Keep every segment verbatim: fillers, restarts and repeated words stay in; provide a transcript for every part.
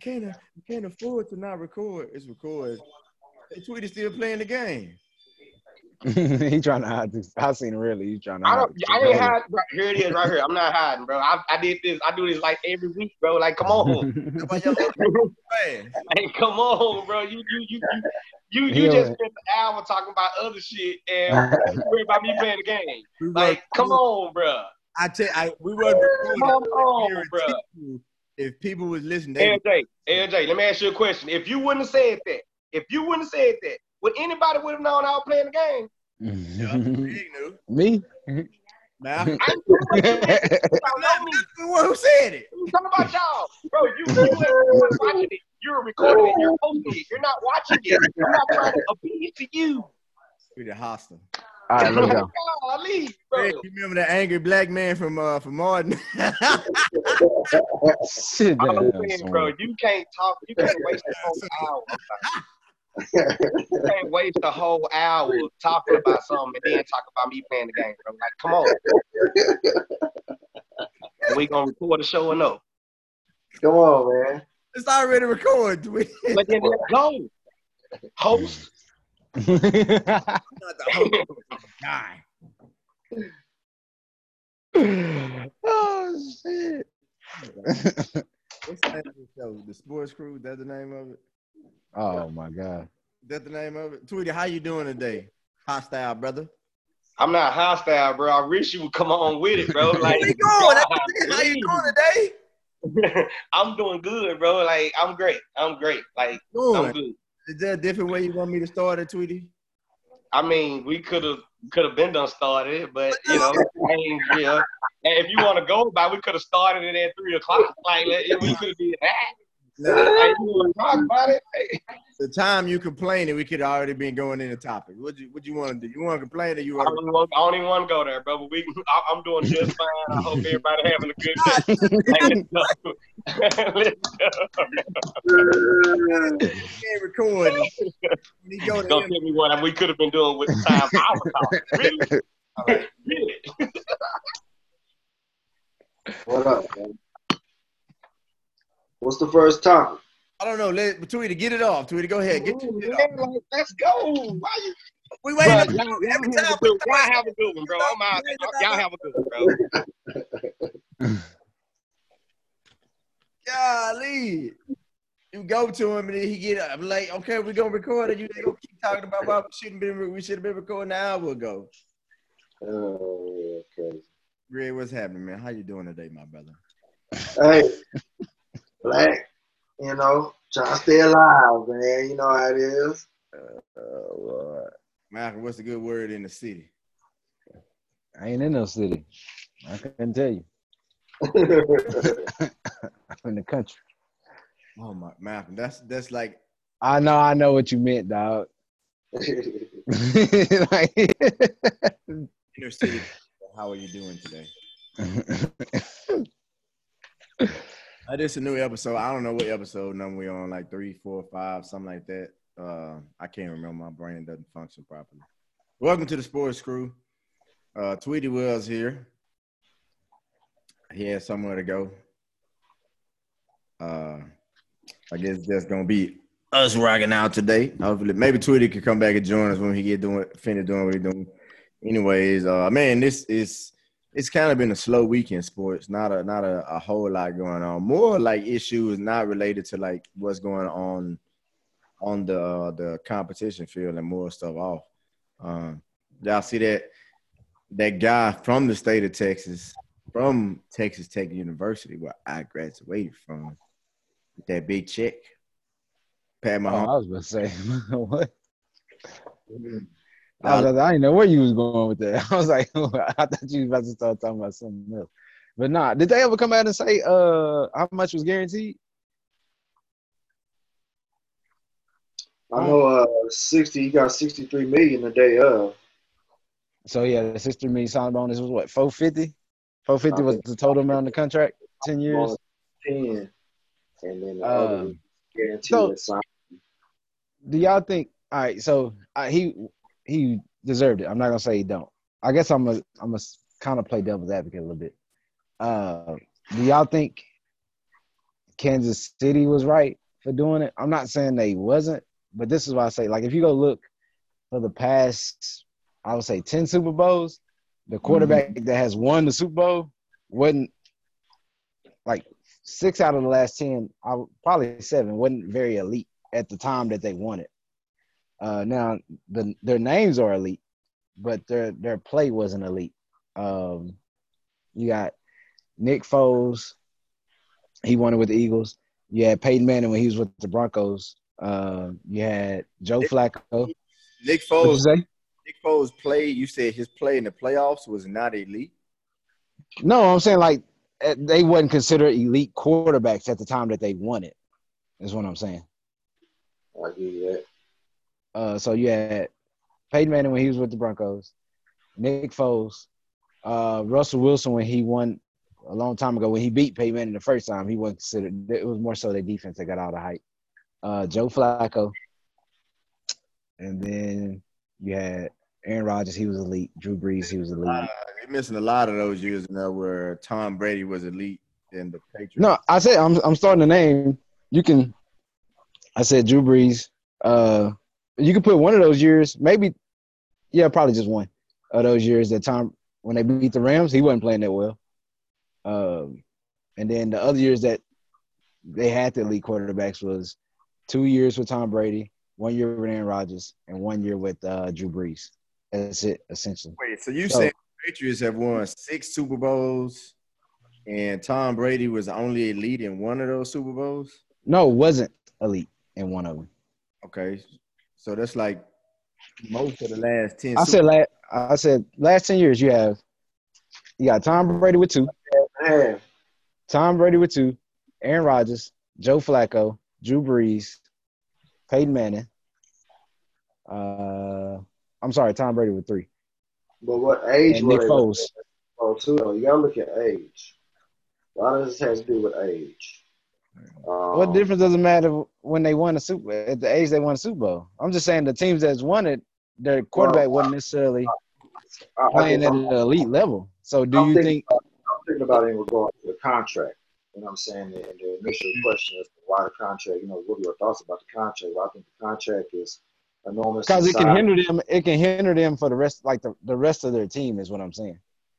can't, I can't afford to not record. It's recorded. Hey, Tweety still playing the game. He trying to hide this. I seen him really. He trying to I hide don't. this. I ain't hiding. Bro. Here it is, right here. I'm not hiding, bro. I, I did this. I do this like every week, bro. Like, come on. That's why your little man. Hey, come on, bro. You you you you you, you Yeah. just spent an hour talking about other shit and you worry about me playing the game. We Like, work- come on, bro. I tell I we wasn't recording. Come on, Guarantee bro. you, if people was listening, they L J, L J, let me ask you a question. If you wouldn't have said that, if you wouldn't have said that, would anybody would have known I was playing the game? yeah, big knew. Me? Nah, I ain't talking about you. Y'all know me. the one who said it. I'm talking about y'all. Bro, you you ain't the one watching it. You're recording it. You're posting it. You're not watching it. I'm not trying to appeal to you. Pretty hostile. All right, let's go. Golly, bro. Hey, you remember that angry black man from uh from Martin? Sit I'm down, saying, son. bro, you can't talk. You can't waste the whole hour. You can't waste the whole hour talking about something and then talk about me playing the game, bro. Like, come on. We gonna record the show or no? Come on, man. It's already recorded. Tweety. But then let's go. Host. Not the whole guy. Oh shit! What's the name of the show? The Sports Crew? That's the name of it? Oh my god! Is that the name of it? Tweety, how you doing today? Hostile, brother. I'm not hostile, bro. I wish you would come on with it, bro. Like, Where you going? God, How you doing today? I'm doing good, bro. Like, I'm great. I'm great. Like, I'm Doing. good. Is there a different way you want me to start it, Tweety? I mean, we could have could have been done started it, but you know, I mean, yeah. And if you want to go by, we could have started it at three o'clock. Like, let- we could have did that. Nah, Like, you want to talk about it? Hey. the time you complaining, we could already been going in the topic. What you what you want to do? You want to complain or you I want don't, want, I don't even want to go there, bro. But we, I, I'm doing just fine. I hope everybody having a good day. Like, let's go. Let's go. to can't record? When you go to Don't him, tell me what we could have been doing with the time I was talking. Really? Like, really? What up, man? What's the first time? I don't know. Let Tweety get it off. Tweety, go ahead. Get your shit off. Man, like, let's go. Why you? We Bro, waiting. y'all, y'all, have a good, y'all have a good one, bro. I'm out. Y'all have a good one, bro. Golly. You go to him and then he get up like, okay, we're gonna record it. You they gonna keep talking about why we shouldn't been we should have been recording an hour ago. Oh, yeah, crazy. Greg, what's happening, man? How you doing today, my brother? Hey, Black, you know, trying to stay alive, man. You know how it is. Oh Lord. Malcolm, what's the good word in the city? I ain't in no city. I couldn't tell you. I'm in the country. Oh my Malcolm, that's that's like I know. I know what you meant, dog. Like, inner city. How are you doing today? Uh, this is a new episode. I don't know what episode number we on, like three, four, five, something like that. Uh, I can't remember. My brain doesn't function properly. Welcome to the Sports Crew. Uh, Tweety Wells here. He has somewhere to go. Uh, I guess that's gonna be us rocking out today. Hopefully, maybe Tweety could come back and join us when he get doing finish doing what he's doing. Anyways, uh, man, this is it's kind of been a slow week in sports. Not a not a, a whole lot going on. More like issues not related to like what's going on on the uh, the competition field and more stuff off. Um, y'all see that that guy from the state of Texas, from Texas Tech University, where I graduated from, with that big check. Pat oh, I Mahomes. was about to say, what? I, was, I didn't know where you was going with that. I was like, I thought you was about to start talking about something else. But nah, did they ever come out and say uh how much was guaranteed? I know uh sixty, he got sixty-three million the day of. So yeah, the sister me sign bonus was what, four fifty? four fifty was the total amount of the contract, ten years. ten. And then the Um, other guaranteed so- assignment. Do y'all think? All right, so uh, he he deserved it. I'm not gonna say he don't. I guess I'm a I'm a kind of play devil's advocate a little bit. Uh, do y'all think Kansas City was right for doing it. I'm not saying they wasn't, but this is why I say, like, if you go look for the past, I would say ten Super Bowls, the quarterback Mm-hmm. that has won the Super Bowl wasn't like six out of the last ten, I would, probably seven, wasn't very elite at the time that they won it. Uh, now the their names are elite, but their their play wasn't elite. Um, you got Nick Foles, he won it with the Eagles. You had Peyton Manning when he was with the Broncos. Uh, you had Joe Nick, Flacco. Nick What'd Foles. you say? Nick Foles play. You said his play in the playoffs was not elite. No, I'm saying like they wasn't considered elite quarterbacks at the time that they won it. Is what I'm saying. I give you that. Uh, so you had Peyton Manning when he was with the Broncos, Nick Foles, uh, Russell Wilson when he won a long time ago when he beat Peyton Manning the first time. He wasn't considered. It was more so their defense that got all the hype. Uh, Joe Flacco, and then you had Aaron Rodgers. He was elite. Drew Brees. He was elite. Uh, you're missing a lot of those years now where Tom Brady was elite in the Patriots. No, I said I'm I'm starting to name. You can. I said Drew Brees. Uh, you can put one of those years, maybe. Yeah, probably just one of those years that Tom when they beat the Rams, he wasn't playing that well. Um, and then the other years that they had the elite quarterbacks was two years with Tom Brady, one year with Aaron Rodgers, and one year with uh, Drew Brees. That's it, essentially. Wait, so you So- said the Patriots have won six Super Bowls, and Tom Brady was only elite in one of those Super Bowls? No, it wasn't elite in one of them. Okay, so that's like most of the last ten. I Super- said last. I said last ten years you have you got Tom Brady with two, Man, Tom Brady with two, Aaron Rodgers, Joe Flacco, Drew Brees, Peyton Manning. Uh, I'm sorry, Tom Brady with three, but what age and were Nick they? Foles. Oh, too though. You gotta look at age. A lot of this has to do with age. Um, What difference does it matter when they won a Super at the age they won a Super Bowl? I'm just saying the teams that's won it, their quarterback wasn't necessarily I, I playing guess at I'm, an elite level. So do I'm you thinking, think? I'm thinking about it in regard to the contract. You know what I'm saying? And the initial question is why the contract. You know, what are your thoughts about the contract? Well, I think the contract is enormous. Because in it can size. hinder them. It can hinder them for the rest, like the, the rest of their team, is what I'm saying.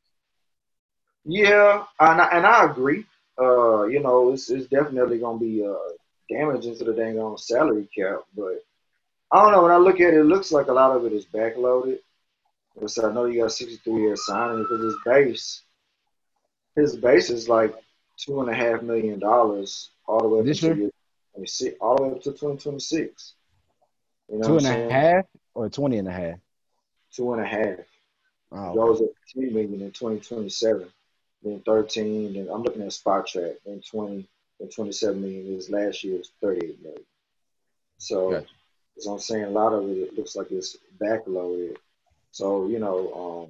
Yeah, and I, and I agree. Uh, you know, it's, it's definitely gonna be uh damaging to the dang on salary cap, but I don't know. When I look at it, it looks like a lot of it is backloaded. So I know you got sixty-three year signing because his base, his base is like two and a half million dollars all the way up This to year? year twenty-six, all the way up to twenty twenty-six. You know Two what and I'm a saying? half or twenty and a half? Two and a half. Oh, Goes up to three million in twenty twenty-seven. Then thirteen. Then I'm looking at Spot Track. Then twenty. Then twenty-seven million. This last year was thirty-eight million. So, Gotcha. as I'm saying, a lot of it, it looks like it's backloaded. So, you know, um,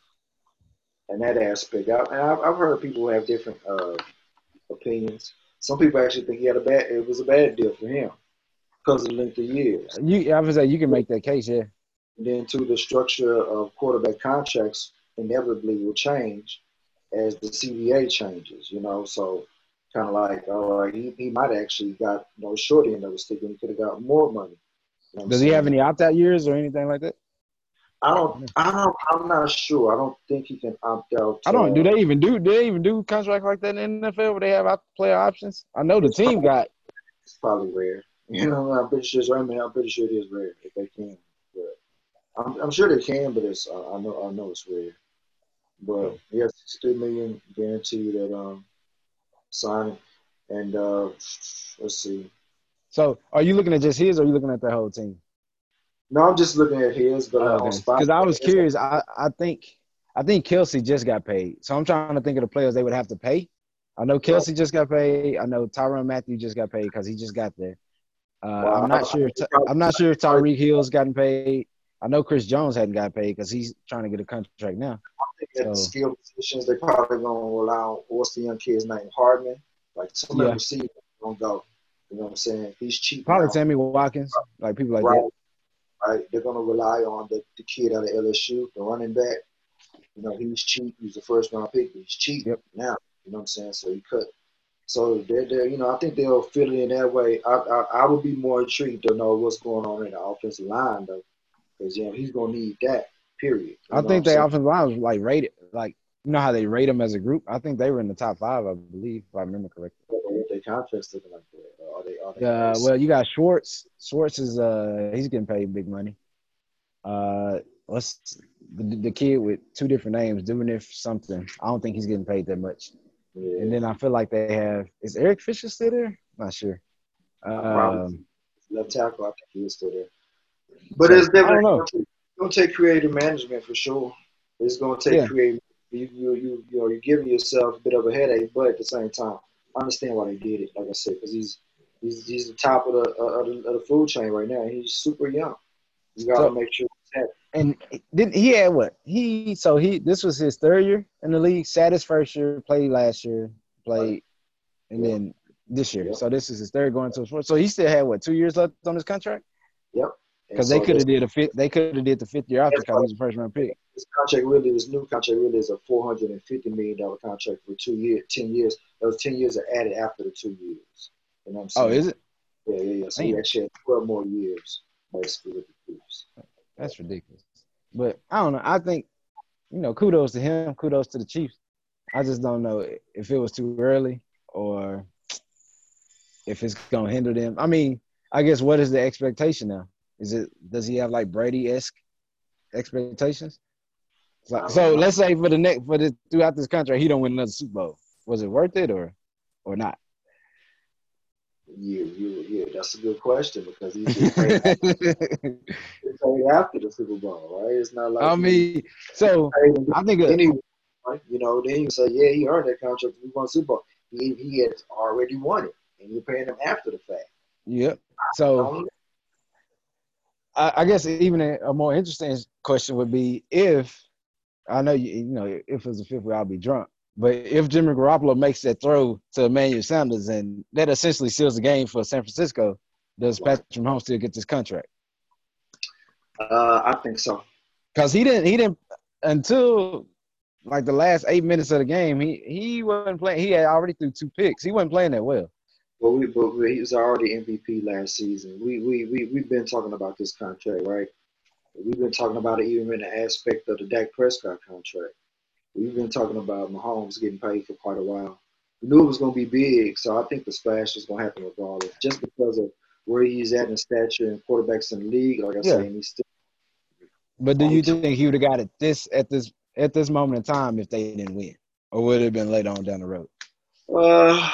in that aspect, I, and I've, I've heard people have different uh, opinions. Some people actually think he had a bad. It was a bad deal for him because of the length of years. You, I was say you can make that case, yeah. And then, to the structure of quarterback contracts inevitably will change as the C B A changes. You know, so kind of like, all right, he, he might actually got you know short end of the stick and he could have got more money. You know what I'm Does he have saying? any opt out years or anything like that? I don't. I don't. I'm not sure. I don't think he can opt out. I don't. Do uh, they even do? Do they even do contracts like that in the N F L where they have op- player options? I know the team got. It's probably rare. You know, I'm pretty sure. It's, I mean, I'm pretty sure it is rare if they can. But I'm, I'm sure they can. But it's. Uh, I know. I know it's rare. But yes, sixty million guaranteed at um signing. And uh, let's see. So, are you looking at just his, or are you looking at the whole team? No, I'm just looking at his, but uh, on spot. Because I was curious. I, I think I think Kelsey just got paid. So I'm trying to think of the players they would have to pay. I know Kelsey just got paid. I know Tyrann Mathieu just got paid because he just got there. Uh, Wow. I'm not sure. If, I'm not sure if Tyreek Hill's gotten paid. I know Chris Jones hadn't got paid because he's trying to get a contract now. I think at the So- skill positions, they probably gonna rely on what's the young kid's name, Hardman. Like some of Yeah. the receivers gonna go. You know what I'm saying? He's cheap. Probably now. Sammy Watkins, like people like right, that. right. They're gonna rely on the, the kid out of L S U, the running back. You know, he's cheap. He's a first round pick. He's cheap Yep. now. You know what I'm saying? So he cut So they're, they're, you know, I think they'll fit it in that way. I, I I would be more intrigued to know what's going on in the offensive line though, because you know he's gonna need that. Period. You I know what think I'm they saying? offensive line was like rated, like you know how they rate them as a group. I think they were in the top five, I believe, if I remember correctly. What their contracts looking like that? Are they are they Uh, nice? well, you got Schwartz. Schwartz is uh, he's getting paid big money. Uh, what's the, the kid with two different names, Dumanif something? I don't think he's getting paid that much. Yeah, And then I feel like they have is Eric Fisher still there? Not sure. probably Um, left tackle. I think he's still there. But so it's I don't definitely know. gonna take, gonna take creative management for sure. It's gonna take Yeah. creative. You you you you know you're giving yourself a bit of a headache, but at the same time, I understand why they did it. Like I said, because he's he's he's the top of the, uh, of the of the food chain right now. And he's super young. You got to So make sure it's happy. and didn't he had what he so he this was his third year in the league. Sat his first year, played last year, played, and Yep. then this year. Yep. So this is his third going to the fourth. So he still had what two years left on his contract Yep. And because they so could this, have did a fifth. They could have did the fifth year after that's because why he's a first round pick. this contract really, this new contract really is a four hundred and fifty million dollar contract for two years, ten years. Those ten years are added after the two years. You know what I'm saying? Oh, is it? Yeah, yeah, yeah. So he Damn, actually has twelve more years basically with the Chiefs. that's ridiculous. But I don't know. I think you know, kudos to him, kudos to the Chiefs. I just don't know if it was too early or if it's gonna hinder them. I mean, I guess what is the expectation now? Is it does he have like Brady esque expectations? I So, don't so know. let's say for the next for the throughout this contract, he don't win another Super Bowl. Was it worth it or or not? You, you, yeah, that's a good question because he's getting paid, he's paid after the Super Bowl, right? It's not like I he mean, so paid him I think uh, anyway, right? You know, then you say, yeah, he earned that contract. We won Super Bowl. He, he had already won it, and you're paying him after the fact. yep. So Um, I, I guess even a, a more interesting question would be if I know you, you know if it was a fifth wheel, I'll be drunk. But if Jimmy Garoppolo makes that throw to Emmanuel Sanders, and that essentially seals the game for San Francisco, does Right. Patrick Mahomes still get this contract? uh, I think so. Because he didn't, he didn't until like the last eight minutes of the game. He he wasn't playing. He had already threw two picks. He wasn't playing that well. But we, but we, he was already M V P last season. We, we, we, we've been talking about this contract, right? We've been talking about it even in the aspect of the Dak Prescott contract. We've been talking about Mahomes getting paid for quite a while. We knew it was going to be big, so I think the splash is going to happen regardless, just because of where he's at in stature and quarterbacks in the league. Like I Yeah. say, and he's still. But do you think he would have got it this at this at this moment in time if they didn't win, or would it have been later on down the road? Uh,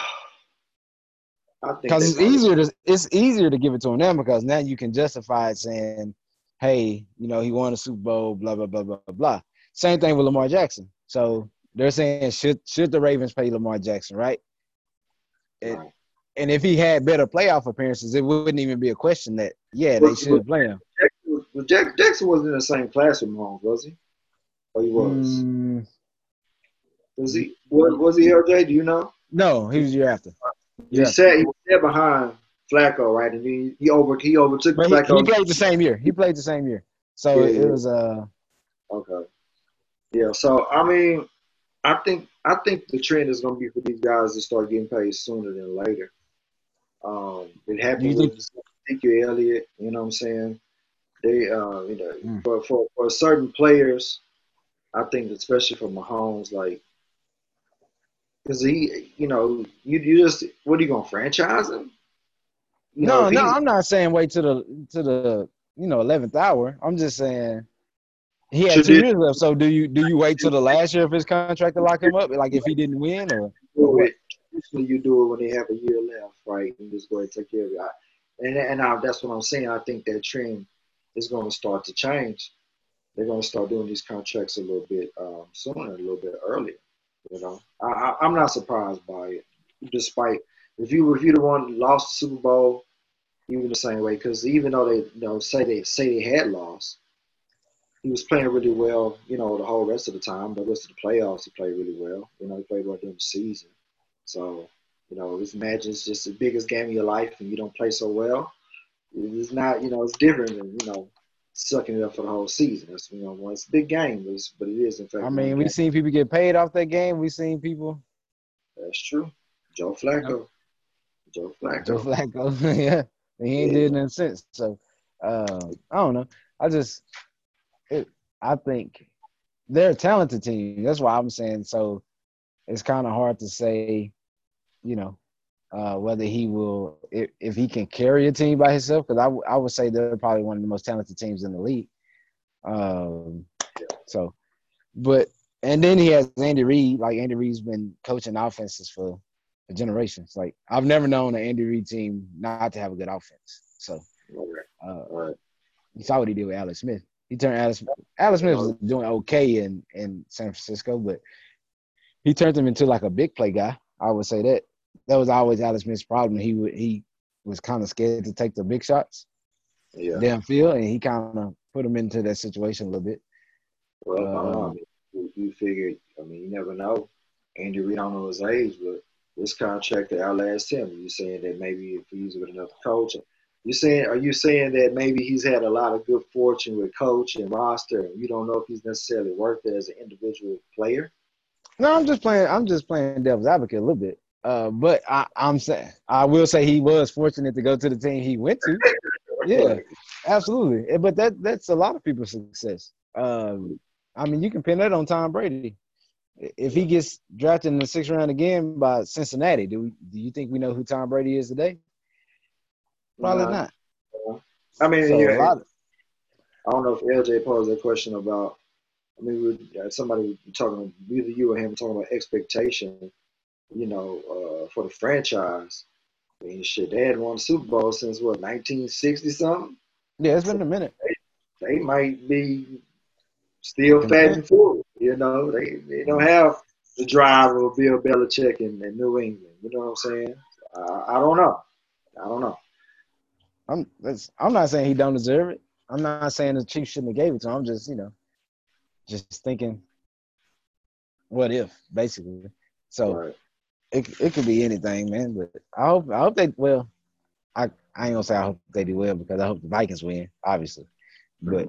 I think Because they it's probably- easier to it's easier to give it to him now because now you can justify it saying, hey, you know, he won a Super Bowl, blah blah blah blah blah. Same thing with Lamar Jackson. So they're saying should should the Ravens pay Lamar Jackson, right? And, Right. and if he had better playoff appearances, it wouldn't even be a question that yeah they should play him. Jackson, was- was- Jack, Jackson wasn't in the same class with Mahomes, was he? Or he was? Mm, Was he? Was, was he L J? Do you know? no, he was the year after. He Yeah. sat. He was there behind Flacco, right? And he he over he overtook But he, Flacco. he played the same year. He played the same year. So Yeah, it, yeah. it was uh Okay. Yeah. So I mean, I think I think the trend is going to be for these guys to start getting paid sooner than later. Um, it Do happened you with Ezekiel Elliott. You know what I'm saying? They, uh, you know, Mm. for, for for certain players, I think especially for Mahomes, like, because he, you know, you you just what are you going to franchise him? You know, no, if no, he- I'm not saying wait to the to the you know eleventh hour. I'm just saying he had two Tradi- years left. So do you do you wait till the last year of his contract to lock him up? Like if he didn't win or, or do what? it. Usually you do it when they have a year left, right? And just go ahead and take care of it. I- And and I, that's what I'm saying. I think that trend is going to start to change. They're going to start doing these contracts a little bit um, sooner, a little bit earlier. You know, I, I, I'm not surprised by it. Despite if you if you the one who lost the Super Bowl, even the same way, because even though they you know say they say they had lost, he was playing really well. You know, the whole rest of the time, the rest of the playoffs, he played really well. You know, he played well during the season. So, you know, just imagine it's just the biggest game of your life and you don't play so well. It's not, you know, it's different than, you know, sucking it up for the whole season. It's, you know, well, it's a big game, but, it's, but it is, in fact, I one mean, game. we seen people get paid off that game. We seen people. That's true. Joe Flacco. Joe Flacco. Joe Flacco. Yeah, he ain't Yeah. did nothing since. So uh, I don't know. I just, it, I think they're a talented team. That's why I'm saying. So it's kind of hard to say, you know, uh, whether he will, if, if he can carry a team by himself. Because I, w- I would say they're probably one of the most talented teams in the league. Um, so, but and then he has Andy Reid. Like Andy Reid's been coaching offenses for, for generations. Like I've never known an Andy Reid team not to have a good offense. So, uh, All right. you saw what he did with Alex Smith. He turned Alex. Alex Smith was doing okay in in San Francisco, but he turned him into like a big play guy. I would say that that was always Alex Smith's problem. He would he was kind of scared to take the big shots Yeah. downfield, and he kind of put him into that situation a little bit. Well, I don't know. Uh, I mean, you, you figured, I mean, you never know. Andy Reid, I don't know his age, but this contract that outlast him. You saying that maybe if he's with another coach, you saying, are you saying that maybe he's had a lot of good fortune with coach and roster, and you don't know if he's necessarily worked as an individual player? No, I'm just playing. I'm just playing devil's advocate a little bit. Uh, but I, I'm saying I will say he was fortunate to go to the team he went to. Yeah, absolutely. Eh, But that that's a lot of people's success. Um, I mean, you can pin that on Tom Brady. If he gets drafted in the sixth round again by Cincinnati, do we, do you think we know who Tom Brady is today? Probably Nah, not. I mean, So yeah, a lot of, I don't know if L J posed a question about. I mean, we, uh, somebody was talking, either you or him, talking about expectation. You know, uh, for the franchise. I mean, shit, they had won the Super Bowl since what, nineteen sixty something. yeah, it's So been a minute. they might be still fat Content. and full. You know, they they don't have the drive of Bill Belichick in, in New England. You know what I'm saying? Uh, I don't know. I don't know. I'm that's, I'm not saying he don't deserve it. I'm not saying the Chiefs shouldn't have gave it to him. I'm just you know just thinking, what if basically? So Right. it it could be anything, man. But I hope I hope they well. I, I ain't gonna say I hope they do well because I hope the Vikings win, obviously. But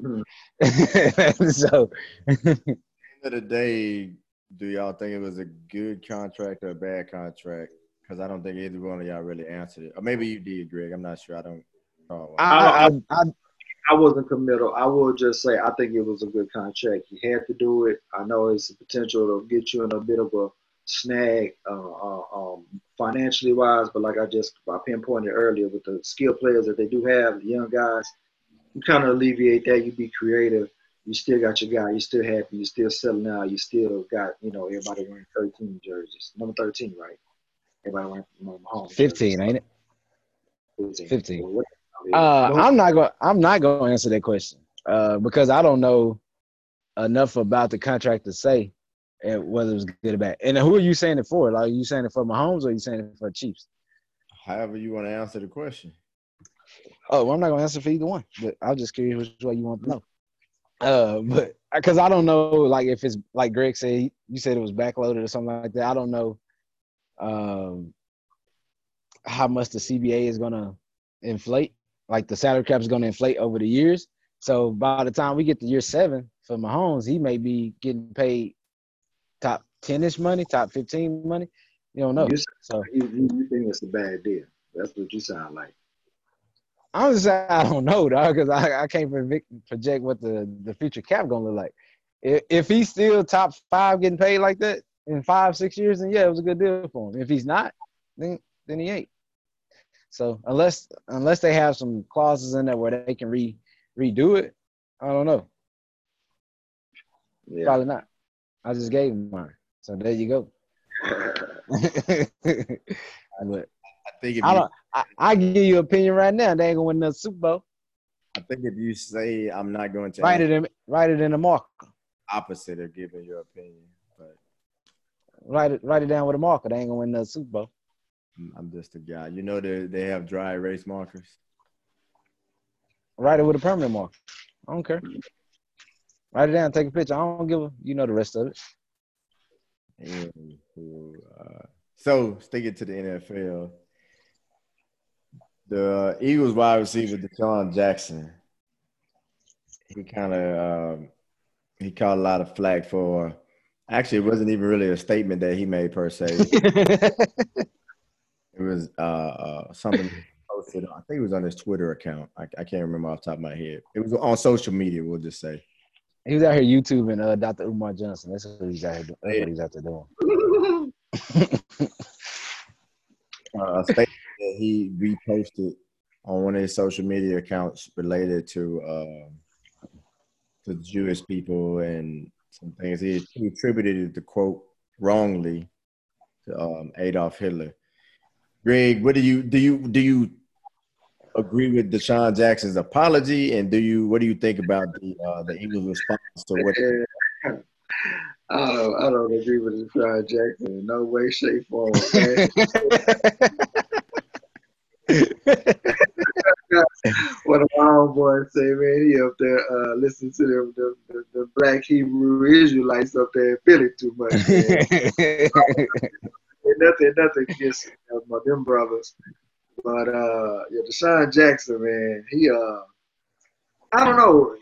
so End of the day, do y'all think it was a good contract or a bad contract? Because I don't think either one of y'all really answered it. Or maybe you did, Greg. I'm not sure. I don't. Oh, I I, I, I, I, I wasn't committal. I will just say I think it was a good contract. He had to do it. I know it's the potential to get you in a bit of a snag uh, uh, um, financially wise, but like I just I pinpointed earlier with the skill players that they do have, the young guys, you kind of alleviate that. You be creative. You still got your guy. You still happy. You still selling out. You still got you know everybody wearing thirteen jerseys. Number thirteen, right? Everybody wearing you know, Mahomes jerseys. fifteen, ain't it? fifteen. fifteen. Well, what- Uh, Mahomes- I'm not going. I'm not going to answer that question. Uh, because I don't know enough about the contract to say uh, whether it was good or bad. And who are you saying it for? Like, are you saying it for Mahomes or are you saying it for Chiefs? however you want to answer the question. Oh, well, I'm not going to answer for either one. But I'm just curious which way you want to know. Uh, but because I don't know, like if it's like Greg said, you said it was backloaded or something like that. I don't know um, how much the C B A is going to inflate. Like the salary cap is going to inflate over the years. So by the time we get to year seven for Mahomes, he may be getting paid top ten-ish money, top fifteen money. You don't know. You, So you, you you think it's a bad deal. That's what you sound like. I'm just saying I don't know, dog, because I, I can't predict, project what the, the future cap going to look like. If, if he's still top five getting paid like that in five, six years, then yeah, it was a good deal for him. If he's not, then then he ain't. So unless unless they have some clauses in there where they can re redo it, I don't know. Yeah. Probably not. I just gave him mine. So there you go. But I think if I you, don't I, I give you an opinion right now. They ain't gonna win the Super Bowl. I think if you say I'm not going to Write answer it in write it in the marker. opposite of giving your opinion, but Write it write it down with a marker. They ain't gonna win the Super Bowl. I'm just a guy. You know they they have dry erase markers. Write it with a permanent marker. I don't care. Write it down, take a picture. I don't give a you know the rest of it. And, uh, so sticking to the N F L, the Eagles wide receiver Deshaun Jackson, he kind of um, he caught a lot of flack for. Actually, it wasn't even really a statement that he made per se. It was uh, uh something posted. I think it was on his Twitter account. I, I can't remember off the top of my head. It was on social media. We'll just say He was out here YouTubing uh, Doctor Umar Johnson. That's what he's out here. do- That's what he's out there doing. uh, a statement that he reposted on one of his social media accounts related to uh, to Jewish people and some things. He, he attributed the quote wrongly to um, Adolf Hitler. Greg, what do you do? You do you agree with Deshaun Jackson's apology, and do you what do you think about the uh, the Eagles' response to what? I don't, I don't agree with Deshaun Jackson in no way, shape, form, man. What a wild boy say, man. He up there uh, listening to them, the, the, the black Hebrew Israelites up there feeling too much, man. nothing, nothing against uh, them brothers. But uh, yeah, Deshaun Jackson, man, he uh, I don't know.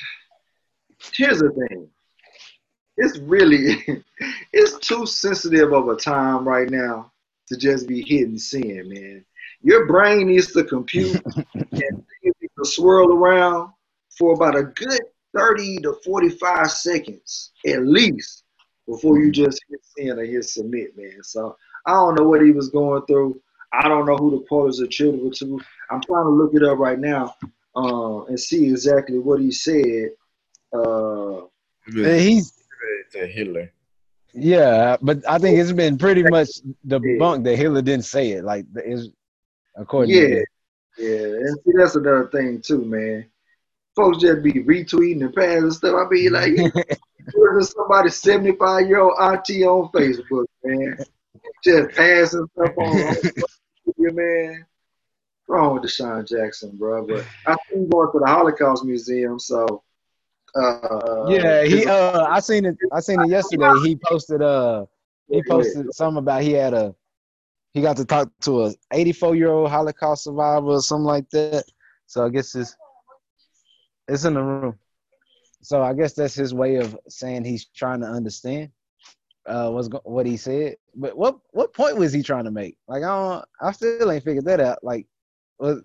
Here's the thing. It's really, it's too sensitive of a time right now to just be hitting sin, man. Your brain needs to compute and needs to swirl around for about a good thirty to forty-five seconds at least before you just hit sin or hit submit, man. So I don't know what he was going through. I don't know who the quote is attributable to. I'm trying to look it up right now uh, and see exactly what he said. Uh, He's to Hitler. Yeah, but I think it's been pretty much debunked that Hitler didn't say it. Like, it's according yeah, to him. yeah, and see that's another thing too, man. Folks just be retweeting and passing and stuff. I be like, you're somebody's seventy-five year old auntie on Facebook, man, just passing stuff on, you man. What's wrong with Deshaun Jackson, bro? But I think going to the Holocaust Museum, so. Uh, yeah, he. Uh, I seen it. I seen it yesterday. He posted. Uh, he posted something about he had a. He got to talk to a eighty-four year old Holocaust survivor or something like that. So I guess it's. It's in the room. So I guess that's his way of saying he's trying to understand. Uh, what's go- what he said. But what what point was he trying to make? Like I don't. I still ain't figured that out. Like, was,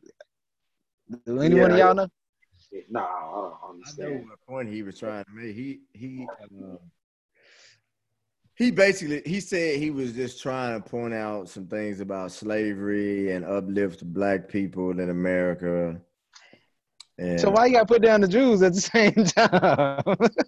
do anyone yeah, of y'all know? No, I don't understand. I know what point he was trying to make. He he um, he basically he said he was just trying to point out some things about slavery and uplift black people in America. And So why you got to put down the Jews at the same time?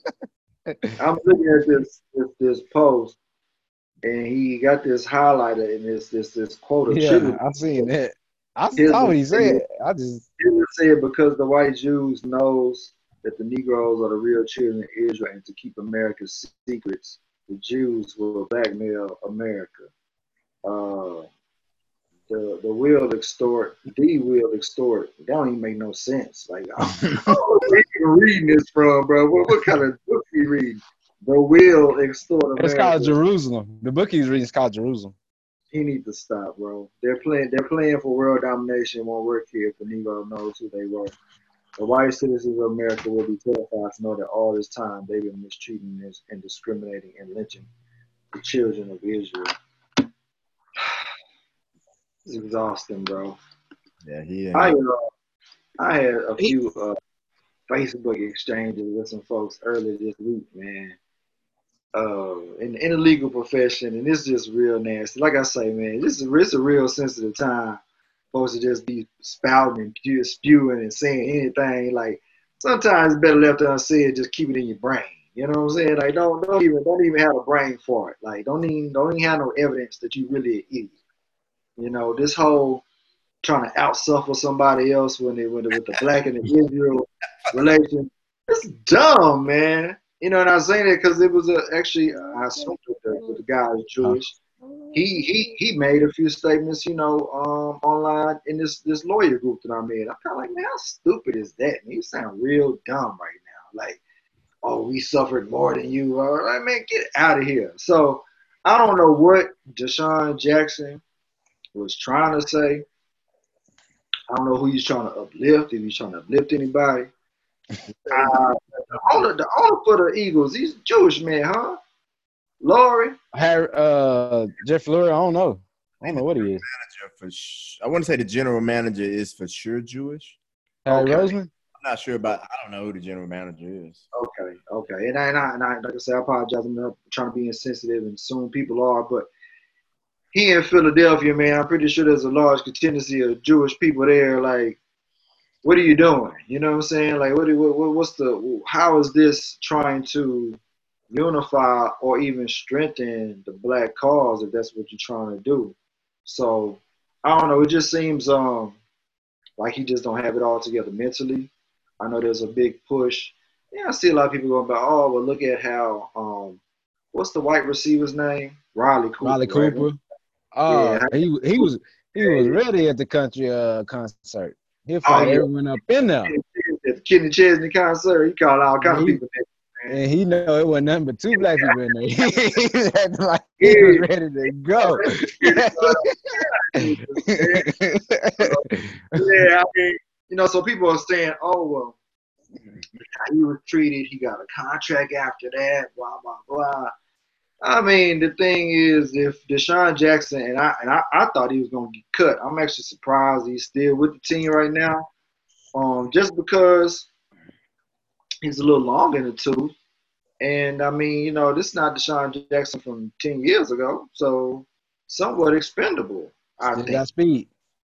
I'm looking at this, this this post, and he got this highlighter in this this this quote. Yeah, I seen that. I saw what he said. I just he said because the white Jews knows that the Negroes are the real children of Israel, and to keep America's secrets, the Jews will blackmail America. Uh, the the will extort, the will extort. That don't even make no sense. Like I don't know where you reading this from, bro. What, what kind of book you reading? The will extort America. It's called Jerusalem. The book he's reading is called Jerusalem. He needs to stop, bro. They're playing. They're playing for world domination. Won't work here if the Negro knows who they were. The white citizens of America will be terrified to know that all this time they've been mistreating this and discriminating and lynching the children of Israel. It's exhausting, bro. Yeah, he. I uh, I had a few uh, Facebook exchanges with some folks earlier this week, man. Uh, in, in the legal profession, and it's just real nasty. Like I say, man, this is it's a real sensitive time. Folks to just be spouting and spew, spewing and saying anything. Like sometimes it's better left unsaid. Just keep it in your brain. You know what I'm saying? Like don't don't even don't even have a brain for it. Like don't even don't even have no evidence that you really an idiot. You know this whole trying to outsuffer somebody else when they when with the black and the Israel relation. It's dumb, man. You know, and I was saying that because it was a, actually, uh, I assumed that the, the guy is Jewish. He he he made a few statements, you know, um, online in this this lawyer group that I'm in. I'm kind of like, man, how stupid is that? And you sound real dumb right now. Like, oh, we suffered more than you. Uh, like, man, get out of here. So I don't know what Deshaun Jackson was trying to say. I don't know who he's trying to uplift, if he's trying to uplift anybody. Uh, the owner, the owner for the Eagles, he's a Jewish man, huh? Laurie? Harry, uh, Jeff Lurie, I don't know. I don't know what he is. Manager for sh- I want to say the general manager is for sure Jewish. Harry Okay. Roseman? I'm not sure about. I don't know who the general manager is. Okay, okay. And I, and I, and I like I said, I apologize. I'm not trying to be insensitive and assume people are, but he in Philadelphia, man, I'm pretty sure there's a large contingency of Jewish people there. Like, what are you doing? You know what I'm saying? Like, what, what what's the, how is this trying to unify or even strengthen the black cause if that's what you're trying to do? So, I don't know. It just seems um like he just don't have it all together mentally. I know there's a big push. Yeah, I see a lot of people going about, oh, well, look at how, um, what's the white receiver's name? Riley Cooper. Riley right? Cooper. Oh, Yeah. he he was he was ready at the country uh concert. He'll fight yeah. everyone up in there. At the Kenny Chesney concert, he called all kind of He- people. And he know it wasn't nothing but two black people in there. He acted like he was ready to go. Yeah, I mean, you know, so people are saying, oh, well, how he was treated, he got a contract after that, blah, blah, blah. I mean, the thing is, if Deshaun Jackson, and I and I, I thought he was going to get cut. I'm actually surprised he's still with the team right now. Um, just because he's a little long in the tooth. And, I mean, you know, this is not Deshaun Jackson from ten years ago, so somewhat expendable, I Still think. got speed.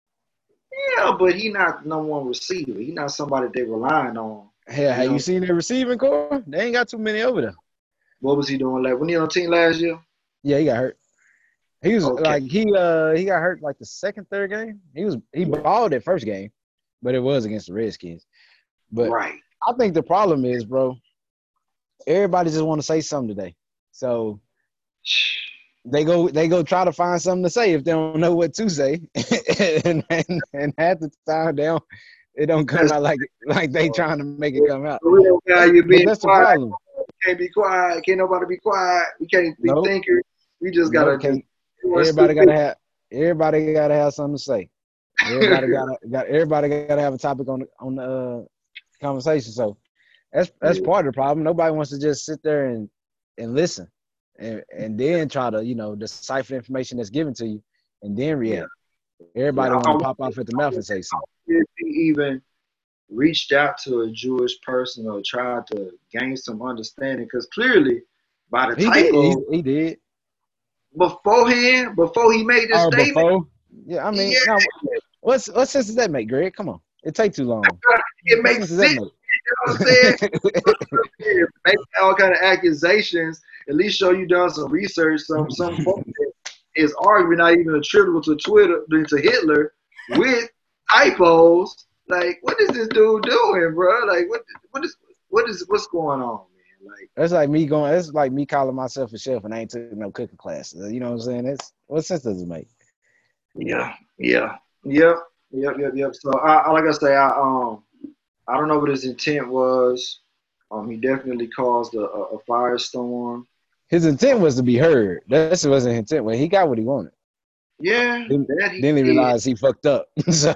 Yeah, but he not no one receiver. He not somebody they relying on. Hell, have know? you seen their receiving core? They ain't got too many over there. What was he doing? Like when he on the team last year? Yeah, he got hurt. He was Okay. like he uh he got hurt like the second, third game. He was he balled that first game, but it was against the Redskins. But Right. I think the problem is, bro, everybody just want to say something today. So they go they go try to find something to say if they don't know what to say. and, and and half the time they don't it don't come out like like they trying to make it come out. The real guy, you But being that's the quiet. problem. Can't be quiet. Can't nobody be quiet. We can't be Nope. thinkers. We just Nope, gotta. can't- do Everybody stupid- gotta have everybody gotta have something to say. Everybody gotta got everybody gotta have a topic on the on the uh, conversation. So that's that's part of the problem. Nobody wants to just sit there and and listen, and and then try to you know decipher the information that's given to you, and then react. Everybody Yeah, I- want to pop off at the mouth and say something. If he even reached out to a Jewish person or tried to gain some understanding, because clearly by the He did. typo He, he did. beforehand, before he made this Oh, statement, before? Yeah, I mean, Yeah. now, what's what sense does that make, Greg? Come on, it takes too long. it What makes sense does that sense. make? You know what I'm saying? Make all kind of accusations. At least show you done some research. Some some folk that is arguing not even attributable to Twitter to Hitler with typos. Like, what is this dude doing, bro? Like, what what is what is what's going on, man? Like, That's like me going. That's like me calling myself a chef and I ain't took no cooking class. You know what I'm saying? That's what sense does it make? yeah, yeah, yep, yep, yep, yep. So, I, I like I say, I um, I don't know what his intent was. Um, he definitely caused a, a, a firestorm. His intent was to be heard. That's what his intent was. He got what he wanted. Yeah, Then, that he then he did. realized he fucked up. So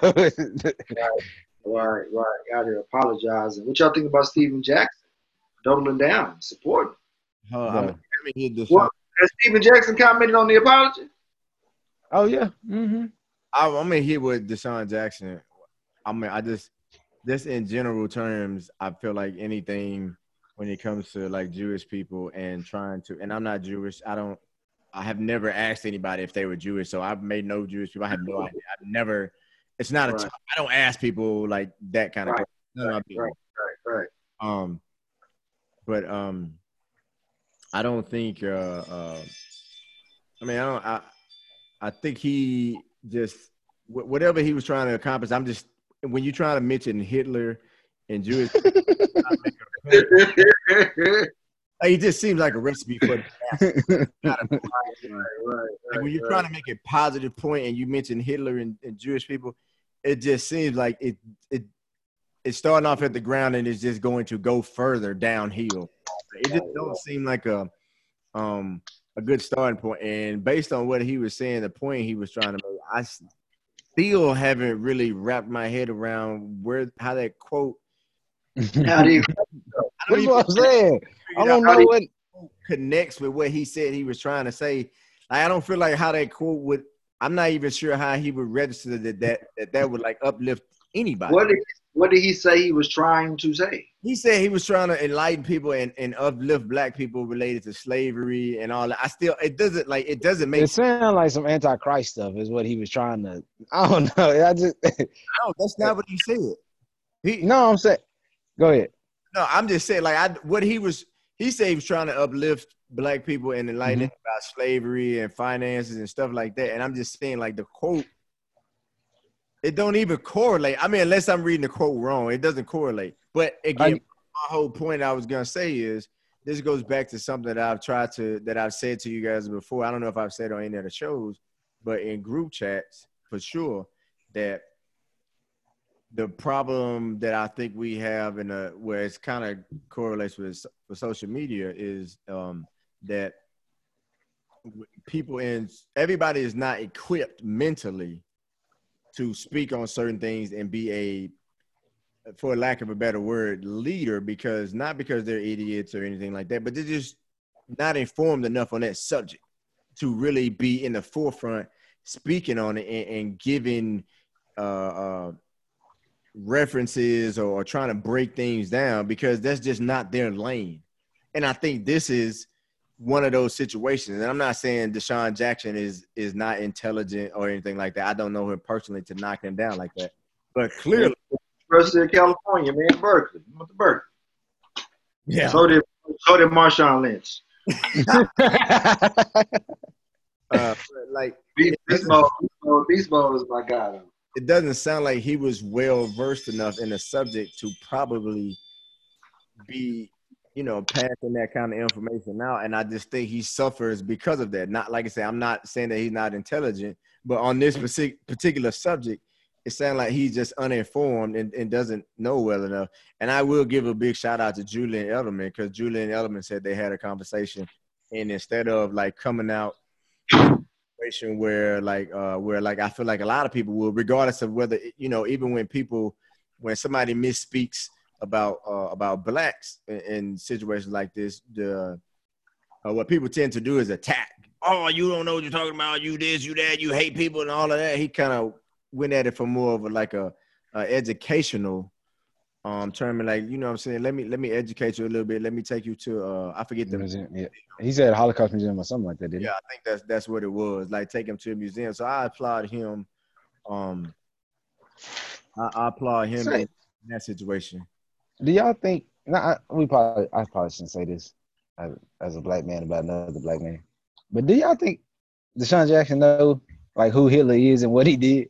Right, right. Out here apologizing. What y'all think about Steven Jackson doubling down, supporting? Uh, I'm, Yeah. I'm gonna hit this. What? Has Steven Jackson commented on the apology? oh yeah. Mm-hmm. I, I'm gonna hit with Deshaun Jackson. I mean, I just, just in general terms, I feel like anything when it comes to like Jewish people and trying to, and I'm not Jewish. I don't, I have never asked anybody if they were Jewish, so I've made no Jewish people. I have no idea. I've never. It's not a. Right. I don't ask people like that kind of. Right. None of my Right, business. right, right. Um, but um, I don't think. Uh, uh, I mean, I don't. I, I think he just wh- whatever he was trying to accomplish. I'm just when you try to mention Hitler and Jewish, he just seems like a recipe for. right, right, right, Like when you're right. trying to make a positive point and you mention Hitler and, and Jewish people, it just seems like it it it's starting off at the ground and it's just going to go further downhill. It just don't seem like a um a good starting point. And based on what he was saying, the point he was trying to make, I still haven't really wrapped my head around where how that quote. How do you? I don't That's even what I'm saying. I figure don't out know what. connects with what he said he was trying to say. Like, I don't feel like how that quote would I'm not even sure how he would register that that that, that would like uplift anybody. What did what did he say he was trying to say? He said he was trying to enlighten people and, and uplift black people related to slavery and all that. I still, it doesn't like, it doesn't make It sounds like some anti-Christ stuff is what he was trying to. I don't know. I just no, that's not what he said. He no. I'm saying, go ahead. no, I'm just saying like I what he was. He said he was trying to uplift black people and enlighten Mhm. them about slavery and finances and stuff like that. And I'm just saying like the quote, it don't even correlate. I mean, unless I'm reading the quote wrong, it doesn't correlate. But again, I- my whole point I was gonna say is this goes back to something that I've tried to that I've said to you guys before. I don't know if I've said it on any of the shows, but in group chats for sure that the problem that I think we have in a where it's kind of correlates with, with social media is um, that people in everybody is not equipped mentally to speak on certain things and be a, for lack of a better word, leader, because not because they're idiots or anything like that, but they're just not informed enough on that subject to really be in the forefront speaking on it and, and giving uh, uh, references or, or trying to break things down, because that's just not their lane. And I think this is one of those situations. And I'm not saying Deshaun Jackson is is not intelligent or anything like that. I don't know him personally to knock him down like that. But clearly, University of California, man, Berkeley. He went to Berkeley. yeah. So did so did Marshawn Lynch. uh, like Beast Beast Mode, Beast Mode, Beast Mode is my guy. Though. it doesn't sound like he was well versed enough in the subject to probably be, you know, passing that kind of information out. And I just think he suffers because of that. Not like I said, I'm not saying that he's not intelligent, but on this particular subject, it sounds like he's just uninformed and, and doesn't know well enough. And I will give a big shout out to Julian Edelman, because Julian Edelman said they had a conversation, and instead of like coming out situation where like uh where like I feel like a lot of people will, regardless of whether, you know, even when people when somebody misspeaks about uh, about blacks in, in situations like this, the uh, what people tend to do is attack. Oh, you don't know what you're talking about. You this, you that, you hate people and all of that. He kind of went at it for more of a, like a, a educational um term, like, you know what I'm saying, let me let me educate you a little bit. Let me take you to uh I forget the museum. Yeah. He said Holocaust Museum or something like that, didn't yeah, I think that's that's what it was. Like take him to a museum. So I applaud him. Um I, I applaud him Say, in that situation. do y'all think? Nah, I, we probably I probably shouldn't say this as, as a black man about another black man, but do y'all think Deshaun Jackson know like who Hitler is and what he did?